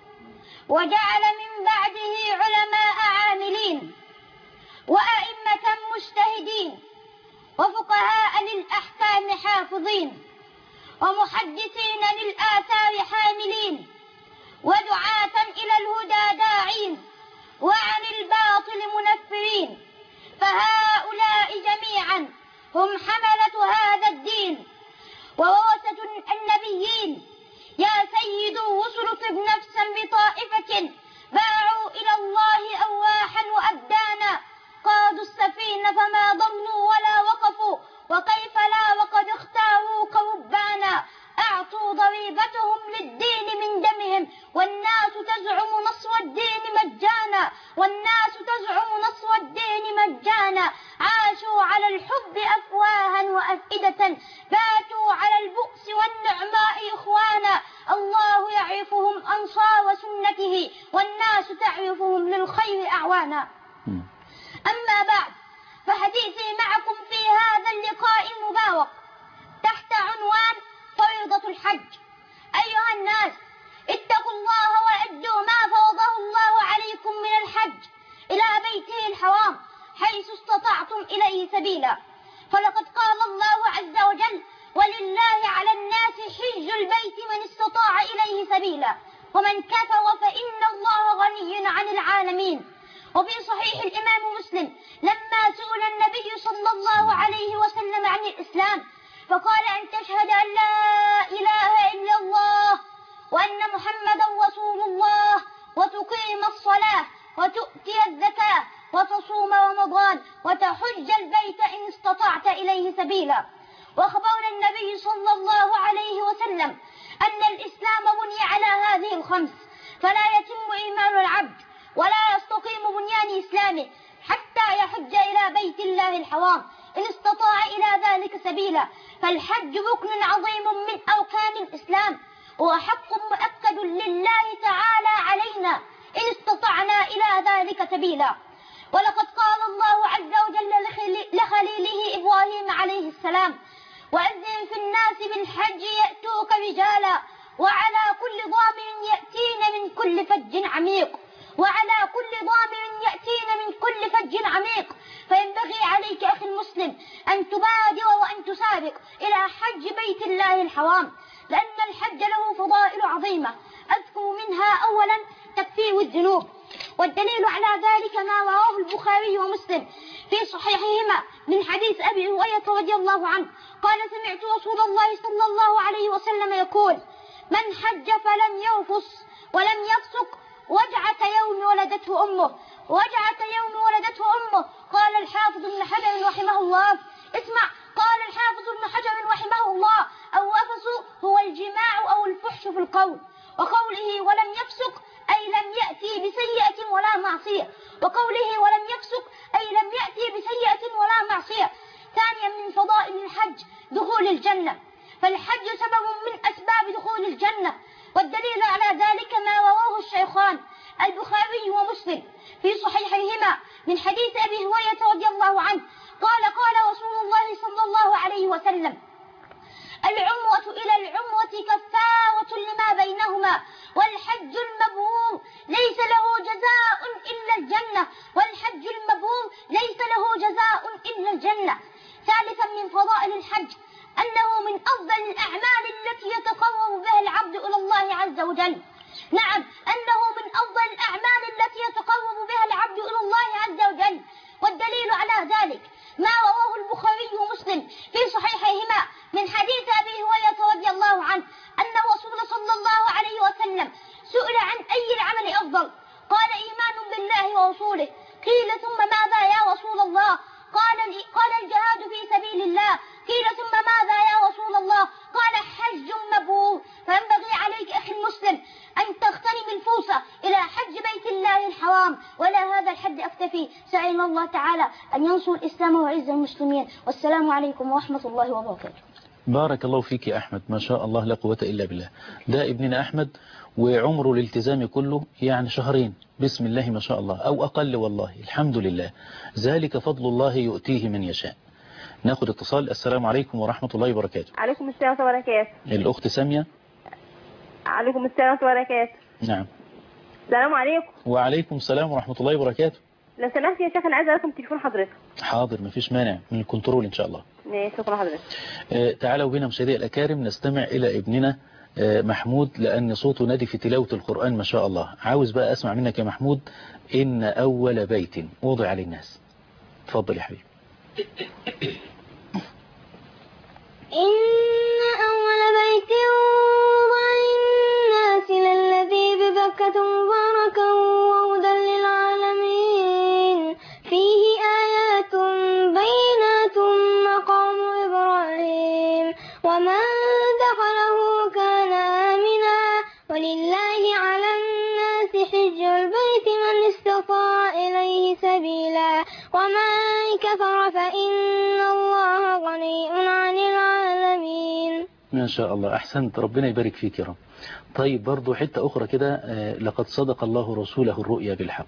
وجعل من بعده علماء عاملين وأئمة مجتهدين وفقهاء للأحكام حافظين ومحدثين للآثار حاملين ودعاة إلى الهدى داعين وعن الباطل منفرين، فهؤلاء جميعا هم حملة هذا الدين وورثة النبيين. يا سيد الرسل طب نفسا بطائفة باعوا إلى الله أرواحا وأبدانا، قادوا السفينة فما ضلوا ولا وقفوا، وكيف لا وقد اختاروا كربانا، أعطوا ضريبتهم للدين من دمهم، والناس تزعم نصر الدين مجانا، والناس تزعم نصر الدين مجانا، عاشوا على الحب أفواها وأفئدة، باتوا على البؤس والنعماء إخوانا، الله يعرفهم أنصار سنته والناس تعرفهم للخير أعوانا. أما بعد، فحديثي معكم في هذا اللقاء المبارك تحت عنوان فريضة الحج. أيها الناس، اتقوا الله وأدوا ما فرضه الله عليكم من الحج إلى بيته الحرام حيث استطعتم إليه سبيلا، فلقد قال الله عز وجل: ولله على الناس حج البيت من استطاع إليه سبيلا، ومن كفر فإن الله غني عن العالمين. وفي صحيح الإمام مسلم لما سئل النبي صلى الله عليه وسلم عن الإسلام فقال: أن تشهد أن لا إله إلا الله وأن محمدا رسول الله، وتقيم الصلاة وتؤتي الزكاة وتصوم رمضان وتحج البيت إن استطعت إليه سبيلا. وأخبرنا النبي صلى الله عليه وسلم أن الإسلام بني على هذه الخمس، فلا يتم إيمان العبد ولا يستقيم بنيان إسلامه حتى يحج إلى بيت الله الحرام إن استطاع إلى ذلك سبيلا. فالحج ركن عظيم من أركان الإسلام وحق مؤكد لله تعالى علينا إن استطعنا إلى ذلك سبيلا. ولقد قال الله عز وجل لخليله إبراهيم عليه السلام: وأذن في الناس بالحج يأتوك رجالا وعلى كل ضامر يأتين من كل فج عميق وعلى كل ضامر يأتين من كل فج عميق. فينبغي عليك أخي المسلم أن تبادر وأن تسابق إلى حج بيت الله الحرام، لأن الحج له فضائل عظيمة، أذكر منها أولا تكفير الذنوب، والدليل على ذلك ما رواه البخاري ومسلم في صحيحهما من حديث أبي هريرة رضي الله عنه قال: سمعت رسول الله صلى الله عليه وسلم يقول: من حج فلم يرفث ولم يفسق رجعة يوم ولدته أمه. رجعة يوم ولدته أمه. قال الحافظ ابن حجر رحمه الله: اسمع، قال الحافظ ابن حجر رحمه الله: الرفث هو الجماع أو الفحش دخول الجنة، فالحج سبب من أسباب دخول الجنة. والدليل على ذلك ما رواه الشيخان البخاري ومسلم في صحيحيهما من حديث أبي هريرة رضي الله عنه قال قال رسول الله صلى الله عليه وسلم: العمرة إلى العمرة كفارة لما بينهما، والحج المبرور ليس له جزاء إلا الجنة، والحج المبرور ليس له جزاء إلا الجنة. ثالثا من فضائل الحج أنه من أفضل الأعمال التي يتقرب بها العبد إلى الله عز وجل. نعم، أنه من أفضل الأعمال التي يتقرب بها العبد إلى الله عز وجل. والدليل على ذلك ما رواه البخاري ومسلم في صحيحيهما من حديث أبي هريرة رضي الله عنه أن الرسول صلى الله عليه وسلم سئل عن أي العمل أفضل، قال: إيمان بالله ورسوله. قيل: ثم ماذا يا رسول الله؟ قال قال الجهاد في سبيل الله. قيل: ثم ماذا يا رسول الله؟ قال: حج مبرور. فينبغي عليك أخي المسلم أن تغتنم الفرصة إلى حج بيت الله الحرام. ولا هذا الحد أكتفي، سأل الله تعالى أن ينصر الإسلام ويعز المسلمين. والسلام عليكم ورحمة الله وبركاته. بارك الله فيك يا أحمد، ما شاء الله لا قوة إلا بالله. ده ابننا أحمد وعمره الالتزام كله يعني شهرين، بسم الله ما شاء الله، أو أقل والله، الحمد لله، ذلك فضل الله يؤتيه من يشاء. ناخد اتصال. السلام عليكم ورحمة الله وبركاته. عليكم السلام وبركاته. الأخت سامية. عليكم السلام وبركاته. نعم. السلام عليكم. وعليكم السلام ورحمة الله وبركاته. لو سمحت يا شيخ، أنا عايزة رقم تليفون حضرتك. حاضر، مفيش مانع، من الكنترول إن شاء الله. شكرا حضرتك. آه تعالوا بنا مشاهدي الأكارم نستمع إلى ابننا آه محمود، لأن صوته نادي في تلاوة القرآن ما شاء الله. عاوز بقى أسمع منك يا محمود: إن أول بيت وضع للناس. تفضل يا حبيبي. إن أول بيت وضع للناس للذي ببكة مباركا وهدى للعالمين فيه آيات بينات مقام إبراهيم ومن دخله كان آمنا ولله على الناس حج البيت من استطاع إليه سبيلا ومن كفر فإن الله غني عن العالمين. ما شاء الله، أحسنت، ربنا يبارك فيك يا رب. طيب برضو حتة أخرى كده: لقد صدق الله رسوله الرؤيا بالحق.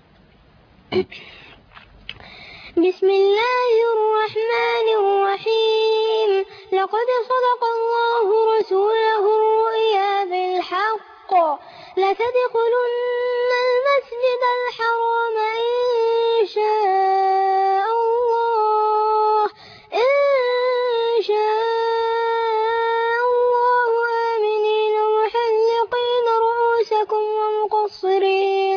بسم الله الرحمن الرحيم. لقد صدق الله رسوله الرؤيا بالحق لتدخلن المسجد الحرام إن شاء الله إن شاء الله آمنين محلقين رؤوسكم ومقصرين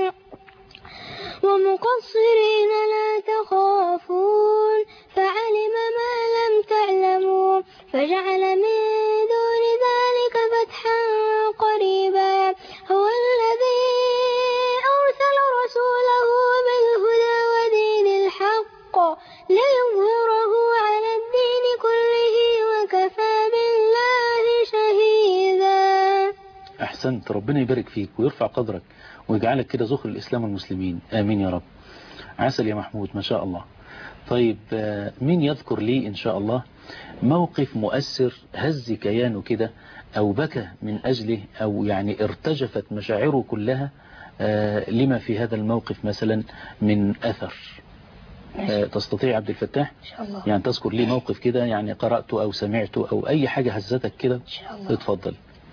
ومقصرين لا تخافون فعلم ما لم تعلموا فجعل من دون ذلك فتحا قريبا هو الذي أرسل رسوله بالهدى ودين الحق ليظهره على الدين كله وكفى بالله شهيدا. أحسنت، ربنا يبارك فيك ويرفع قدرك ويجعلك كده ذخر الإسلام والمسلمين، آمين يا رب. عسل يا محمود، ما شاء الله. طيب مين يذكر لي إن شاء الله موقف مؤثر هز كيانه كده أو بكى من أجله أو يعني ارتجفت مشاعره كلها لما في هذا الموقف مثلا من أثر؟ تستطيع عبد الفتاح؟ إن شاء الله. يعني تذكر لي موقف كده يعني قرأته أو سمعته أو أي حاجة هزتك كده؟ إن شاء الله. اتفضل.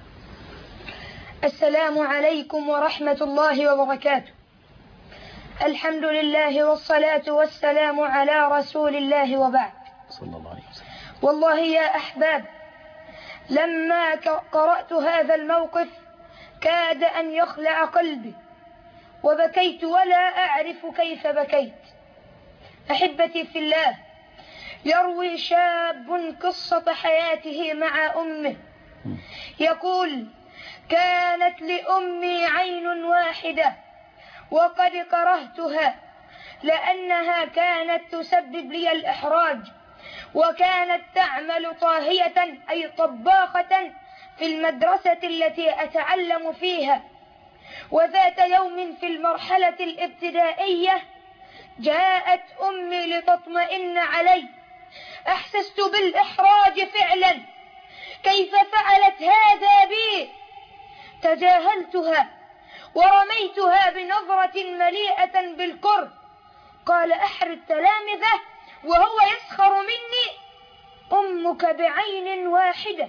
السلام عليكم ورحمة الله وبركاته. الحمد لله والصلاة والسلام على رسول الله وبعد. صلى الله عليه وسلم. والله يا أحباب، لما قرأت هذا الموقف كاد أن يخلع قلبي وبكيت ولا أعرف كيف بكيت. أحبتي في الله، يروي شاب قصة حياته مع أمه يقول: كانت لأمي عين واحدة وقد كرهتها لأنها كانت تسبب لي الإحراج، وكانت تعمل طاهية أي طباخة في المدرسة التي أتعلم فيها. وذات يوم في المرحلة الابتدائية جاءت أمي لتطمئن علي. أحسست بالإحراج فعلا كيف فعلت هذا بي؟ تجاهلتها ورميتها بنظرة مليئة بالكره. قال أحد التلامذة وهو يسخر مني: أمك بعين واحدة،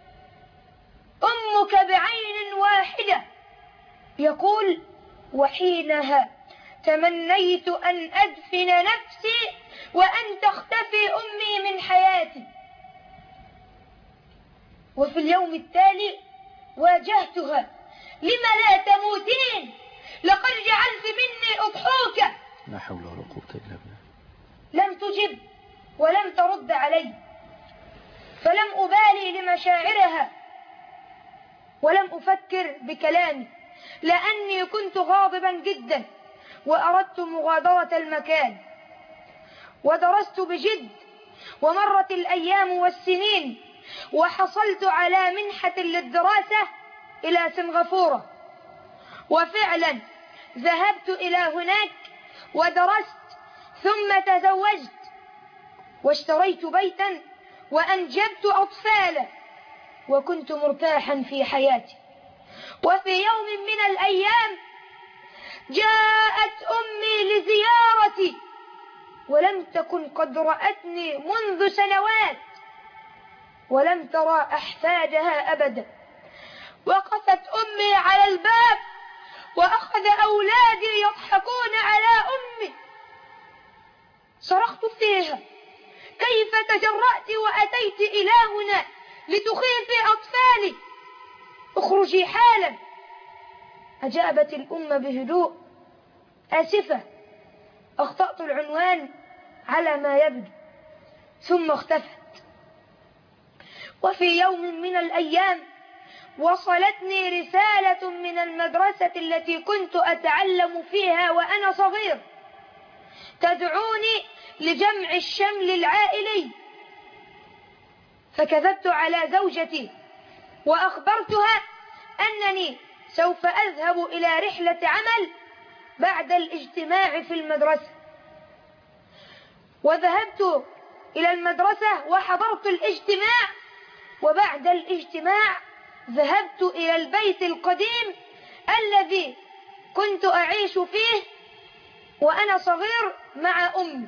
أمك بعين واحدة. يقول: وحينها تمنيت أن أدفن نفسي وأن تختفي أمي من حياتي. وفي اليوم التالي واجهتها: لم لا تموتين؟ لقد جعلت مني أضحوكة. لا حول ولا قوة إلا بالله. لم تجب ولم ترد علي، فلم أبالي لمشاعرها ولم أفكر بكلامي، لأني كنت غاضبا جدا وأردت مغادرة المكان. ودرست بجد، ومرت الأيام والسنين، وحصلت على منحة للدراسة إلى سنغافورة. وفعلا ذهبت إلى هناك ودرست، ثم تزوجت واشتريت بيتا وأنجبت أطفالا، وكنت مرتاحا في حياتي. وفي يوم من الأيام جاءت أمي لزيارتي، ولم تكن قد رأتني منذ سنوات، ولم ترى أحفادها أبدا. وقفت أمي على الباب، وأخذ أولادي يضحكون على أمي. صرخت فيها: كيف تجرأت وأتيت إلى هنا لتخيفي أطفالي؟ اخرجي حالا. أجابت الأم بهدوء: آسفة، أخطأت العنوان على ما يبدو. ثم اختفت. وفي يوم من الأيام وصلتني رسالة من المدرسة التي كنت أتعلم فيها وأنا صغير، تدعوني لجمع الشمل العائلي. فكذبت على زوجتي وأخبرتها أنني سوف أذهب إلى رحلة عمل بعد الاجتماع في المدرسة. وذهبت إلى المدرسة وحضرت الاجتماع، وبعد الاجتماع ذهبت إلى البيت القديم الذي كنت أعيش فيه وأنا صغير مع أمي.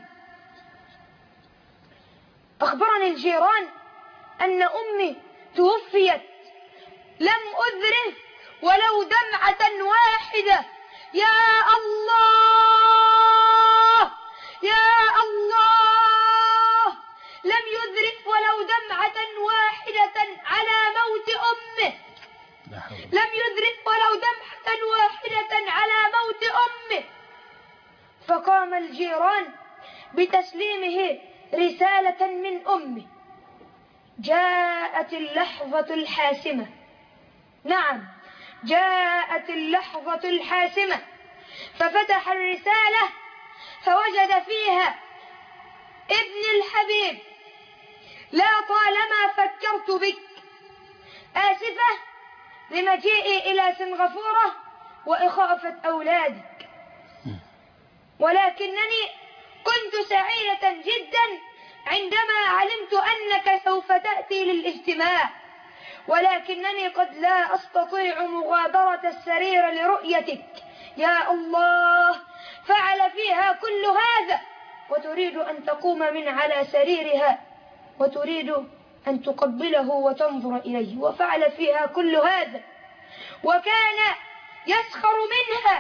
أخبرني الجيران أن أمي توفيت، لم أدرك ولو دمعة واحدة. يا الله يا الله، لم يدرك ولو دمعة واحدة على موت أمه، لم يدرك ولو دمعة واحدة على موت أمه. فقام الجيران بتسليمه رسالة من أمي. جاءت اللحظة الحاسمة، نعم جاءت اللحظة الحاسمة. ففتح الرسالة فوجد فيها: ابن الحبيب، لا طالما فكرت بك، آسفة لمجيئي إلى سنغافورة وإخافة أولادك، ولكنني كنت سعيدة جدا عندما علمت أنك سوف تأتي للاجتماع، ولكنني قد لا أستطيع مغادرة السرير لرؤيتك. يا الله، فعل فيها كل هذا وتريد أن تقوم من على سريرها وتريد أن تقبله وتنظر إليه، وفعل فيها كل هذا وكان يسخر منها.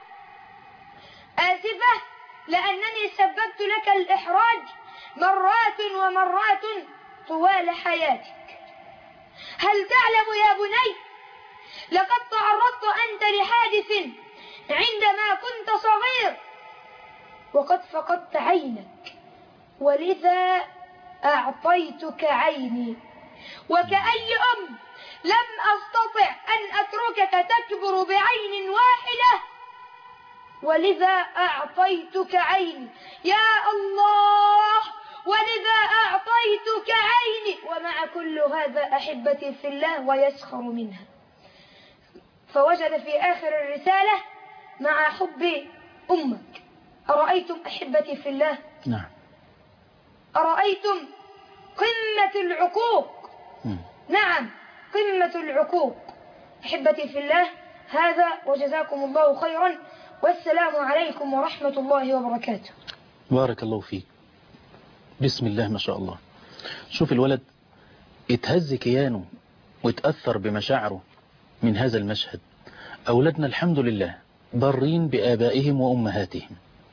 آسفة لأنني سببت لك الإحراج مرات ومرات طوال حياتك. هل تعلم يا بني، لقد تعرضت أنت لحادث عندما كنت صغير وقد فقدت عينك، ولذا أعطيتك عيني، وكأي أم لم أستطع أن أتركك تكبر بعين واحدة، ولذا أعطيتك عيني. يا الله، ولذا أعطيتك عيني. ومع كل هذا أحبتي في الله ويسخر منها. فوجد في آخر الرسالة: مع حب أمك. أرأيتم أحبتي في الله؟ نعم. أرأيتم قمة العقوق نعم قمة العقوق. أحبتي في الله، هذا وجزاكم الله خيرا، والسلام عليكم ورحمة الله وبركاته. بارك الله فيك. بسم الله ما شاء الله. شوف الولد اتهز كيانه واتأثر بمشاعره من هذا المشهد. أولادنا الحمد لله برين بآبائهم وأمهاتهم.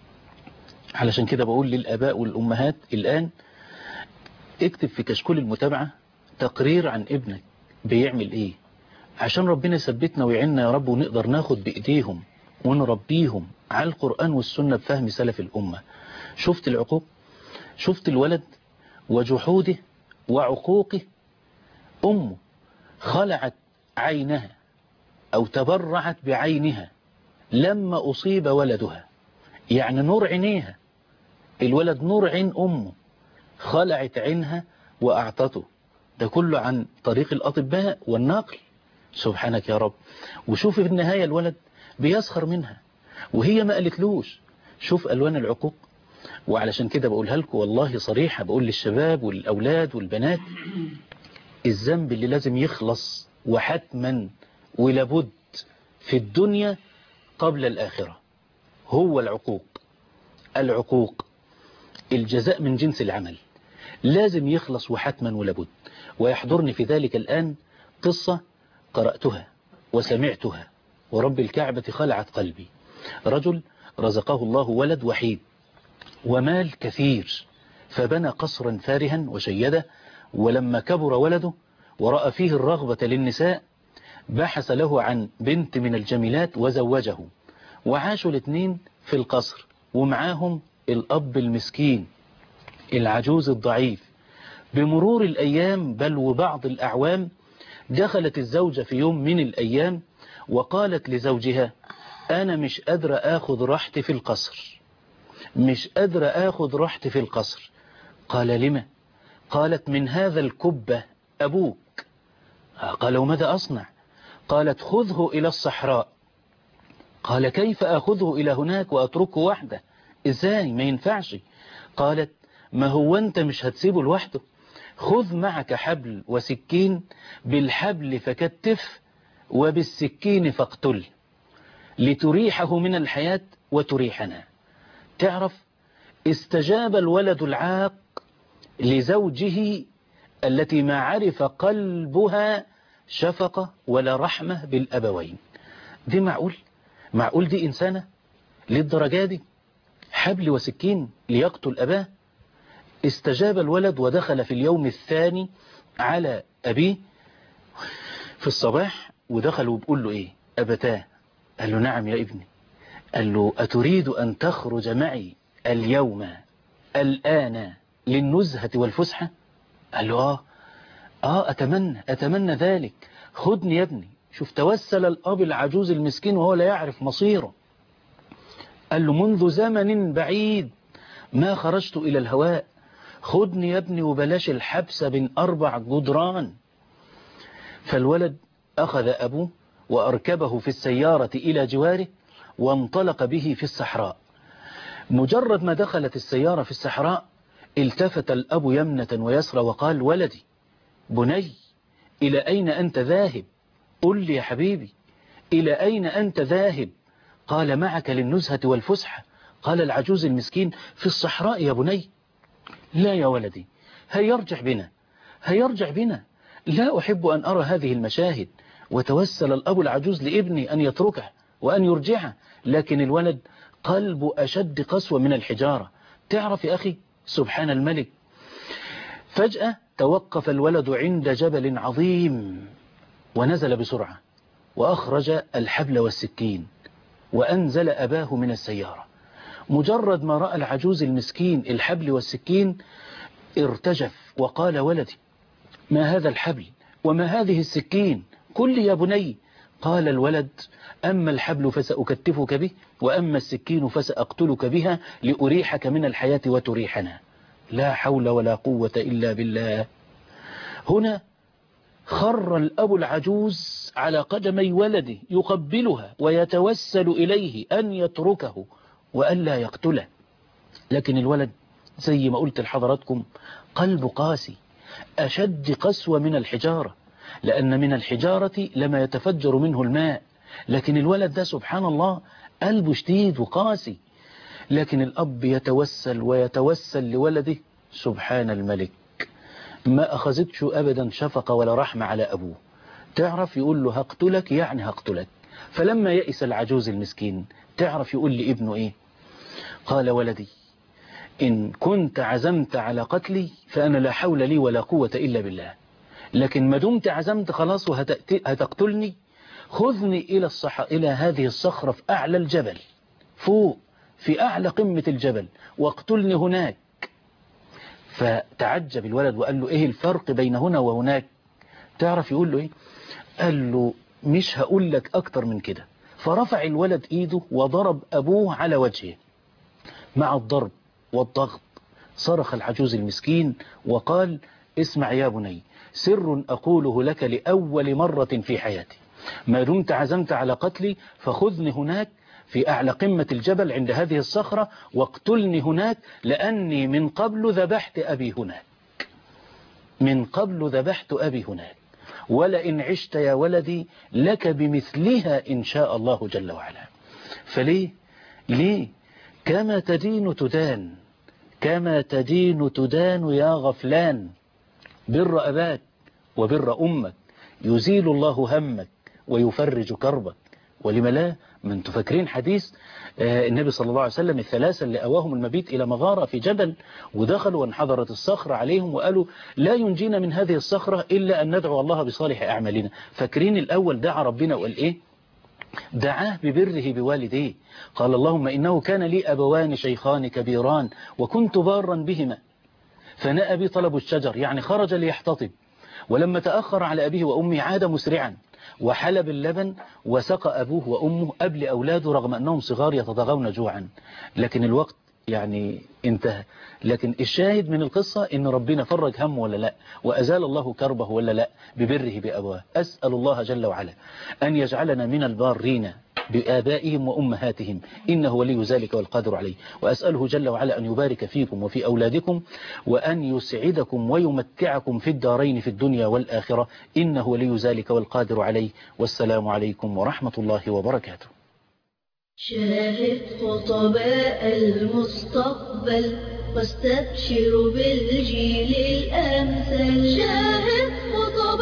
علشان كده بقول للآباء والأمهات الآن اكتب في كشكول المتابعة تقرير عن ابنك بيعمل ايه، عشان ربنا يثبتنا ويعيننا يا رب، ونقدر ناخد بإيديهم ونربيهم على القرآن والسنة بفهم سلف الأمة. شفت العقوق؟ شفت الولد وجحوده وعقوقه؟ أمه خلعت عينها أو تبرعت بعينها لما أصيب ولدها، يعني نور عينيها. الولد نور عين أمه، خلعت عينها وأعطته. ده كله عن طريق الأطباء والنقل. سبحانك يا رب. وشوف في النهاية الولد بيسخر منها وهي ما قالتلوش. شوف ألوان العقوق. وعلشان كده بقولها لكم والله صريحة، بقول للشباب والأولاد والبنات، الذنب اللي لازم يخلص وحتما ولابد في الدنيا قبل الآخرة هو العقوق. العقوق الجزاء من جنس العمل، لازم يخلص وحتما ولابد. ويحضرني في ذلك الآن قصة قرأتها وسمعتها ورب الكعبة خلعت قلبي. رجل رزقه الله ولد وحيد ومال كثير، فبنى قصرا فارها وشيده، ولما كبر ولده ورأى فيه الرغبة للنساء بحث له عن بنت من الجميلات وزوجه، وعاشوا الاثنين في القصر، ومعاهم الأب المسكين العجوز الضعيف. بمرور الأيام بل وبعض الأعوام دخلت الزوجة في يوم من الأيام وقالت لزوجها: أنا مش قادرة أخذ راحتي في القصر، مش قادرة أخذ راحتي في القصر. قال: لما؟ قالت: من هذا الكبة أبوك. قال: وماذا أصنع؟ قالت: خذه إلى الصحراء. قال: كيف أخذه إلى هناك وأتركه وحده؟ إزاي؟ ما ينفعش. قالت: ما هو أنت مش هتسيبه لوحده، خذ معك حبل وسكين، بالحبل فكتف وبالسكين فاقتل لتريحه من الحياة وتريحنا. تعرف، استجاب الولد العاق لزوجه التي ما عرف قلبها شفقة ولا رحمة بالأبوين. دي معقول؟ معقول دي إنسانة للدرجة دي؟ حبل وسكين ليقتل أباه؟ استجاب الولد ودخل في اليوم الثاني على أبيه في الصباح، ودخل وبقول له: إيه أبتاه؟ قال له: نعم يا ابني. قال له: أتريد أن تخرج معي اليوم الآن للنزهة والفسحة؟ قال له: آه آه أتمنى أتمنى ذلك، خدني يا ابني. شوف، توسل الأب العجوز المسكين وهو لا يعرف مصيره. قال له: منذ زمن بعيد ما خرجت إلى الهواء، خدني يا ابني وبلاش الحبس بين أربع جدران. فالولد أخذ أبوه وأركبه في السيارة إلى جواره وانطلق به في الصحراء. مجرد ما دخلت السيارة في الصحراء التفت الأب يمنة ويسرى وقال: ولدي بني، إلى أين أنت ذاهب؟ قل لي يا حبيبي، إلى أين أنت ذاهب؟ قال: معك للنزهة والفسحة. قال العجوز المسكين: في الصحراء يا بني. لا يا ولدي، هيرجع بنا هيرجع بنا، لا أحب أن أرى هذه المشاهد. وتوسل الأب العجوز لابني أن يتركه وأن يرجعه، لكن الولد قلبه أشد قسوة من الحجارة. تعرف يا أخي، سبحان الملك، فجأة توقف الولد عند جبل عظيم ونزل بسرعة وأخرج الحبل والسكين وأنزل أباه من السيارة. مجرد ما رأى العجوز المسكين الحبل والسكين ارتجف وقال: ولدي، ما هذا الحبل وما هذه السكين؟ قل لي يا بني. قال الولد: أما الحبل فسأكتفك به، وأما السكين فسأقتلك بها لأريحك من الحياة وتريحنا. لا حول ولا قوة إلا بالله. هنا خر الأب العجوز على قدمي ولده يقبلها ويتوسل إليه أن يتركه وأن لا يقتله. لكن الولد زي ما قلت لحضراتكم قلبه قاسي أشد قسوة من الحجارة. لأن من الحجارة لما يتفجر منه الماء، لكن الولد ده سبحان الله قلبه شديد وقاسي، لكن الأب يتوسل ويتوسل لولده. سبحان الملك، ما أخذتش أبدا شفقة ولا رحمة على أبوه. تعرف يقول له هقتلك، يعني هقتلك. فلما يئس العجوز المسكين تعرف يقول لابنه إيه؟ قال ولدي إن كنت عزمت على قتلي فأنا لا حول لي ولا قوة إلا بالله، لكن ما دمت عزمت خلاص وهتقتلني، خذني إلى الصح... إلى هذه الصخرة في أعلى الجبل، فوق في أعلى قمة الجبل، واقتلني هناك. فتعجب الولد وقال له إيه الفرق بين هنا وهناك؟ تعرف يقول له إيه؟ قال له مش هقول لك أكتر من كده. فرفع الولد إيده وضرب أبوه على وجهه. مع الضرب والضغط صرخ العجوز المسكين وقال اسمع يا بني، سر أقوله لك لأول مرة في حياتي، ما دمت عزمت على قتلي فخذني هناك في أعلى قمة الجبل عند هذه الصخرة واقتلني هناك، لأني من قبل ذبحت أبي هناك، من قبل ذبحت أبي هناك، ولئن عشت يا ولدي لك بمثلها إن شاء الله جل وعلا. فليه؟ ليه؟ كما تدين تدان، كما تدين تدان يا غفلان. بر أباك وبر أمك يزيل الله همك ويفرج كربك. ولم لا؟ من تفكرين حديث آه النبي صلى الله عليه وسلم الثلاثة اللي أواهم المبيت إلى مغارة في جبل، ودخلوا وانحضرت الصخرة عليهم وقالوا لا ينجينا من هذه الصخرة إلا أن ندعو الله بصالح أعمالنا. فاكرين الأول دعا ربنا وقال إيه؟ دعاه ببره بوالديه، قال اللهم إنه كان لي أبوان شيخان كبيران وكنت بارا بهما فنأى بي طلب الشجر، يعني خرج ليحتطب، ولما تأخر على أبيه وأمه عاد مسرعا وحلب اللبن وسقى أبوه وأمه قبل أولاده رغم أنهم صغار يتضاغون جوعا. لكن الوقت يعني انتهى. لكن الشاهد من القصة إن ربنا فرج همه ولا لا، وأزال الله كربه ولا لا ببره بأبواه. أسأل الله جل وعلا أن يجعلنا من البارين بآبائهم وأمهاتهم، إنه ولي ذلك والقادر عليه. وأسأله جل وعلا أن يبارك فيكم وفي أولادكم، وأن يسعدكم ويمتعكم في الدارين في الدنيا والآخرة، إنه ولي ذلك والقادر عليه. والسلام عليكم ورحمة الله وبركاته. شاهد خطباء المستقبل واستبشر بالجيل الأمثل. شاهد خطباء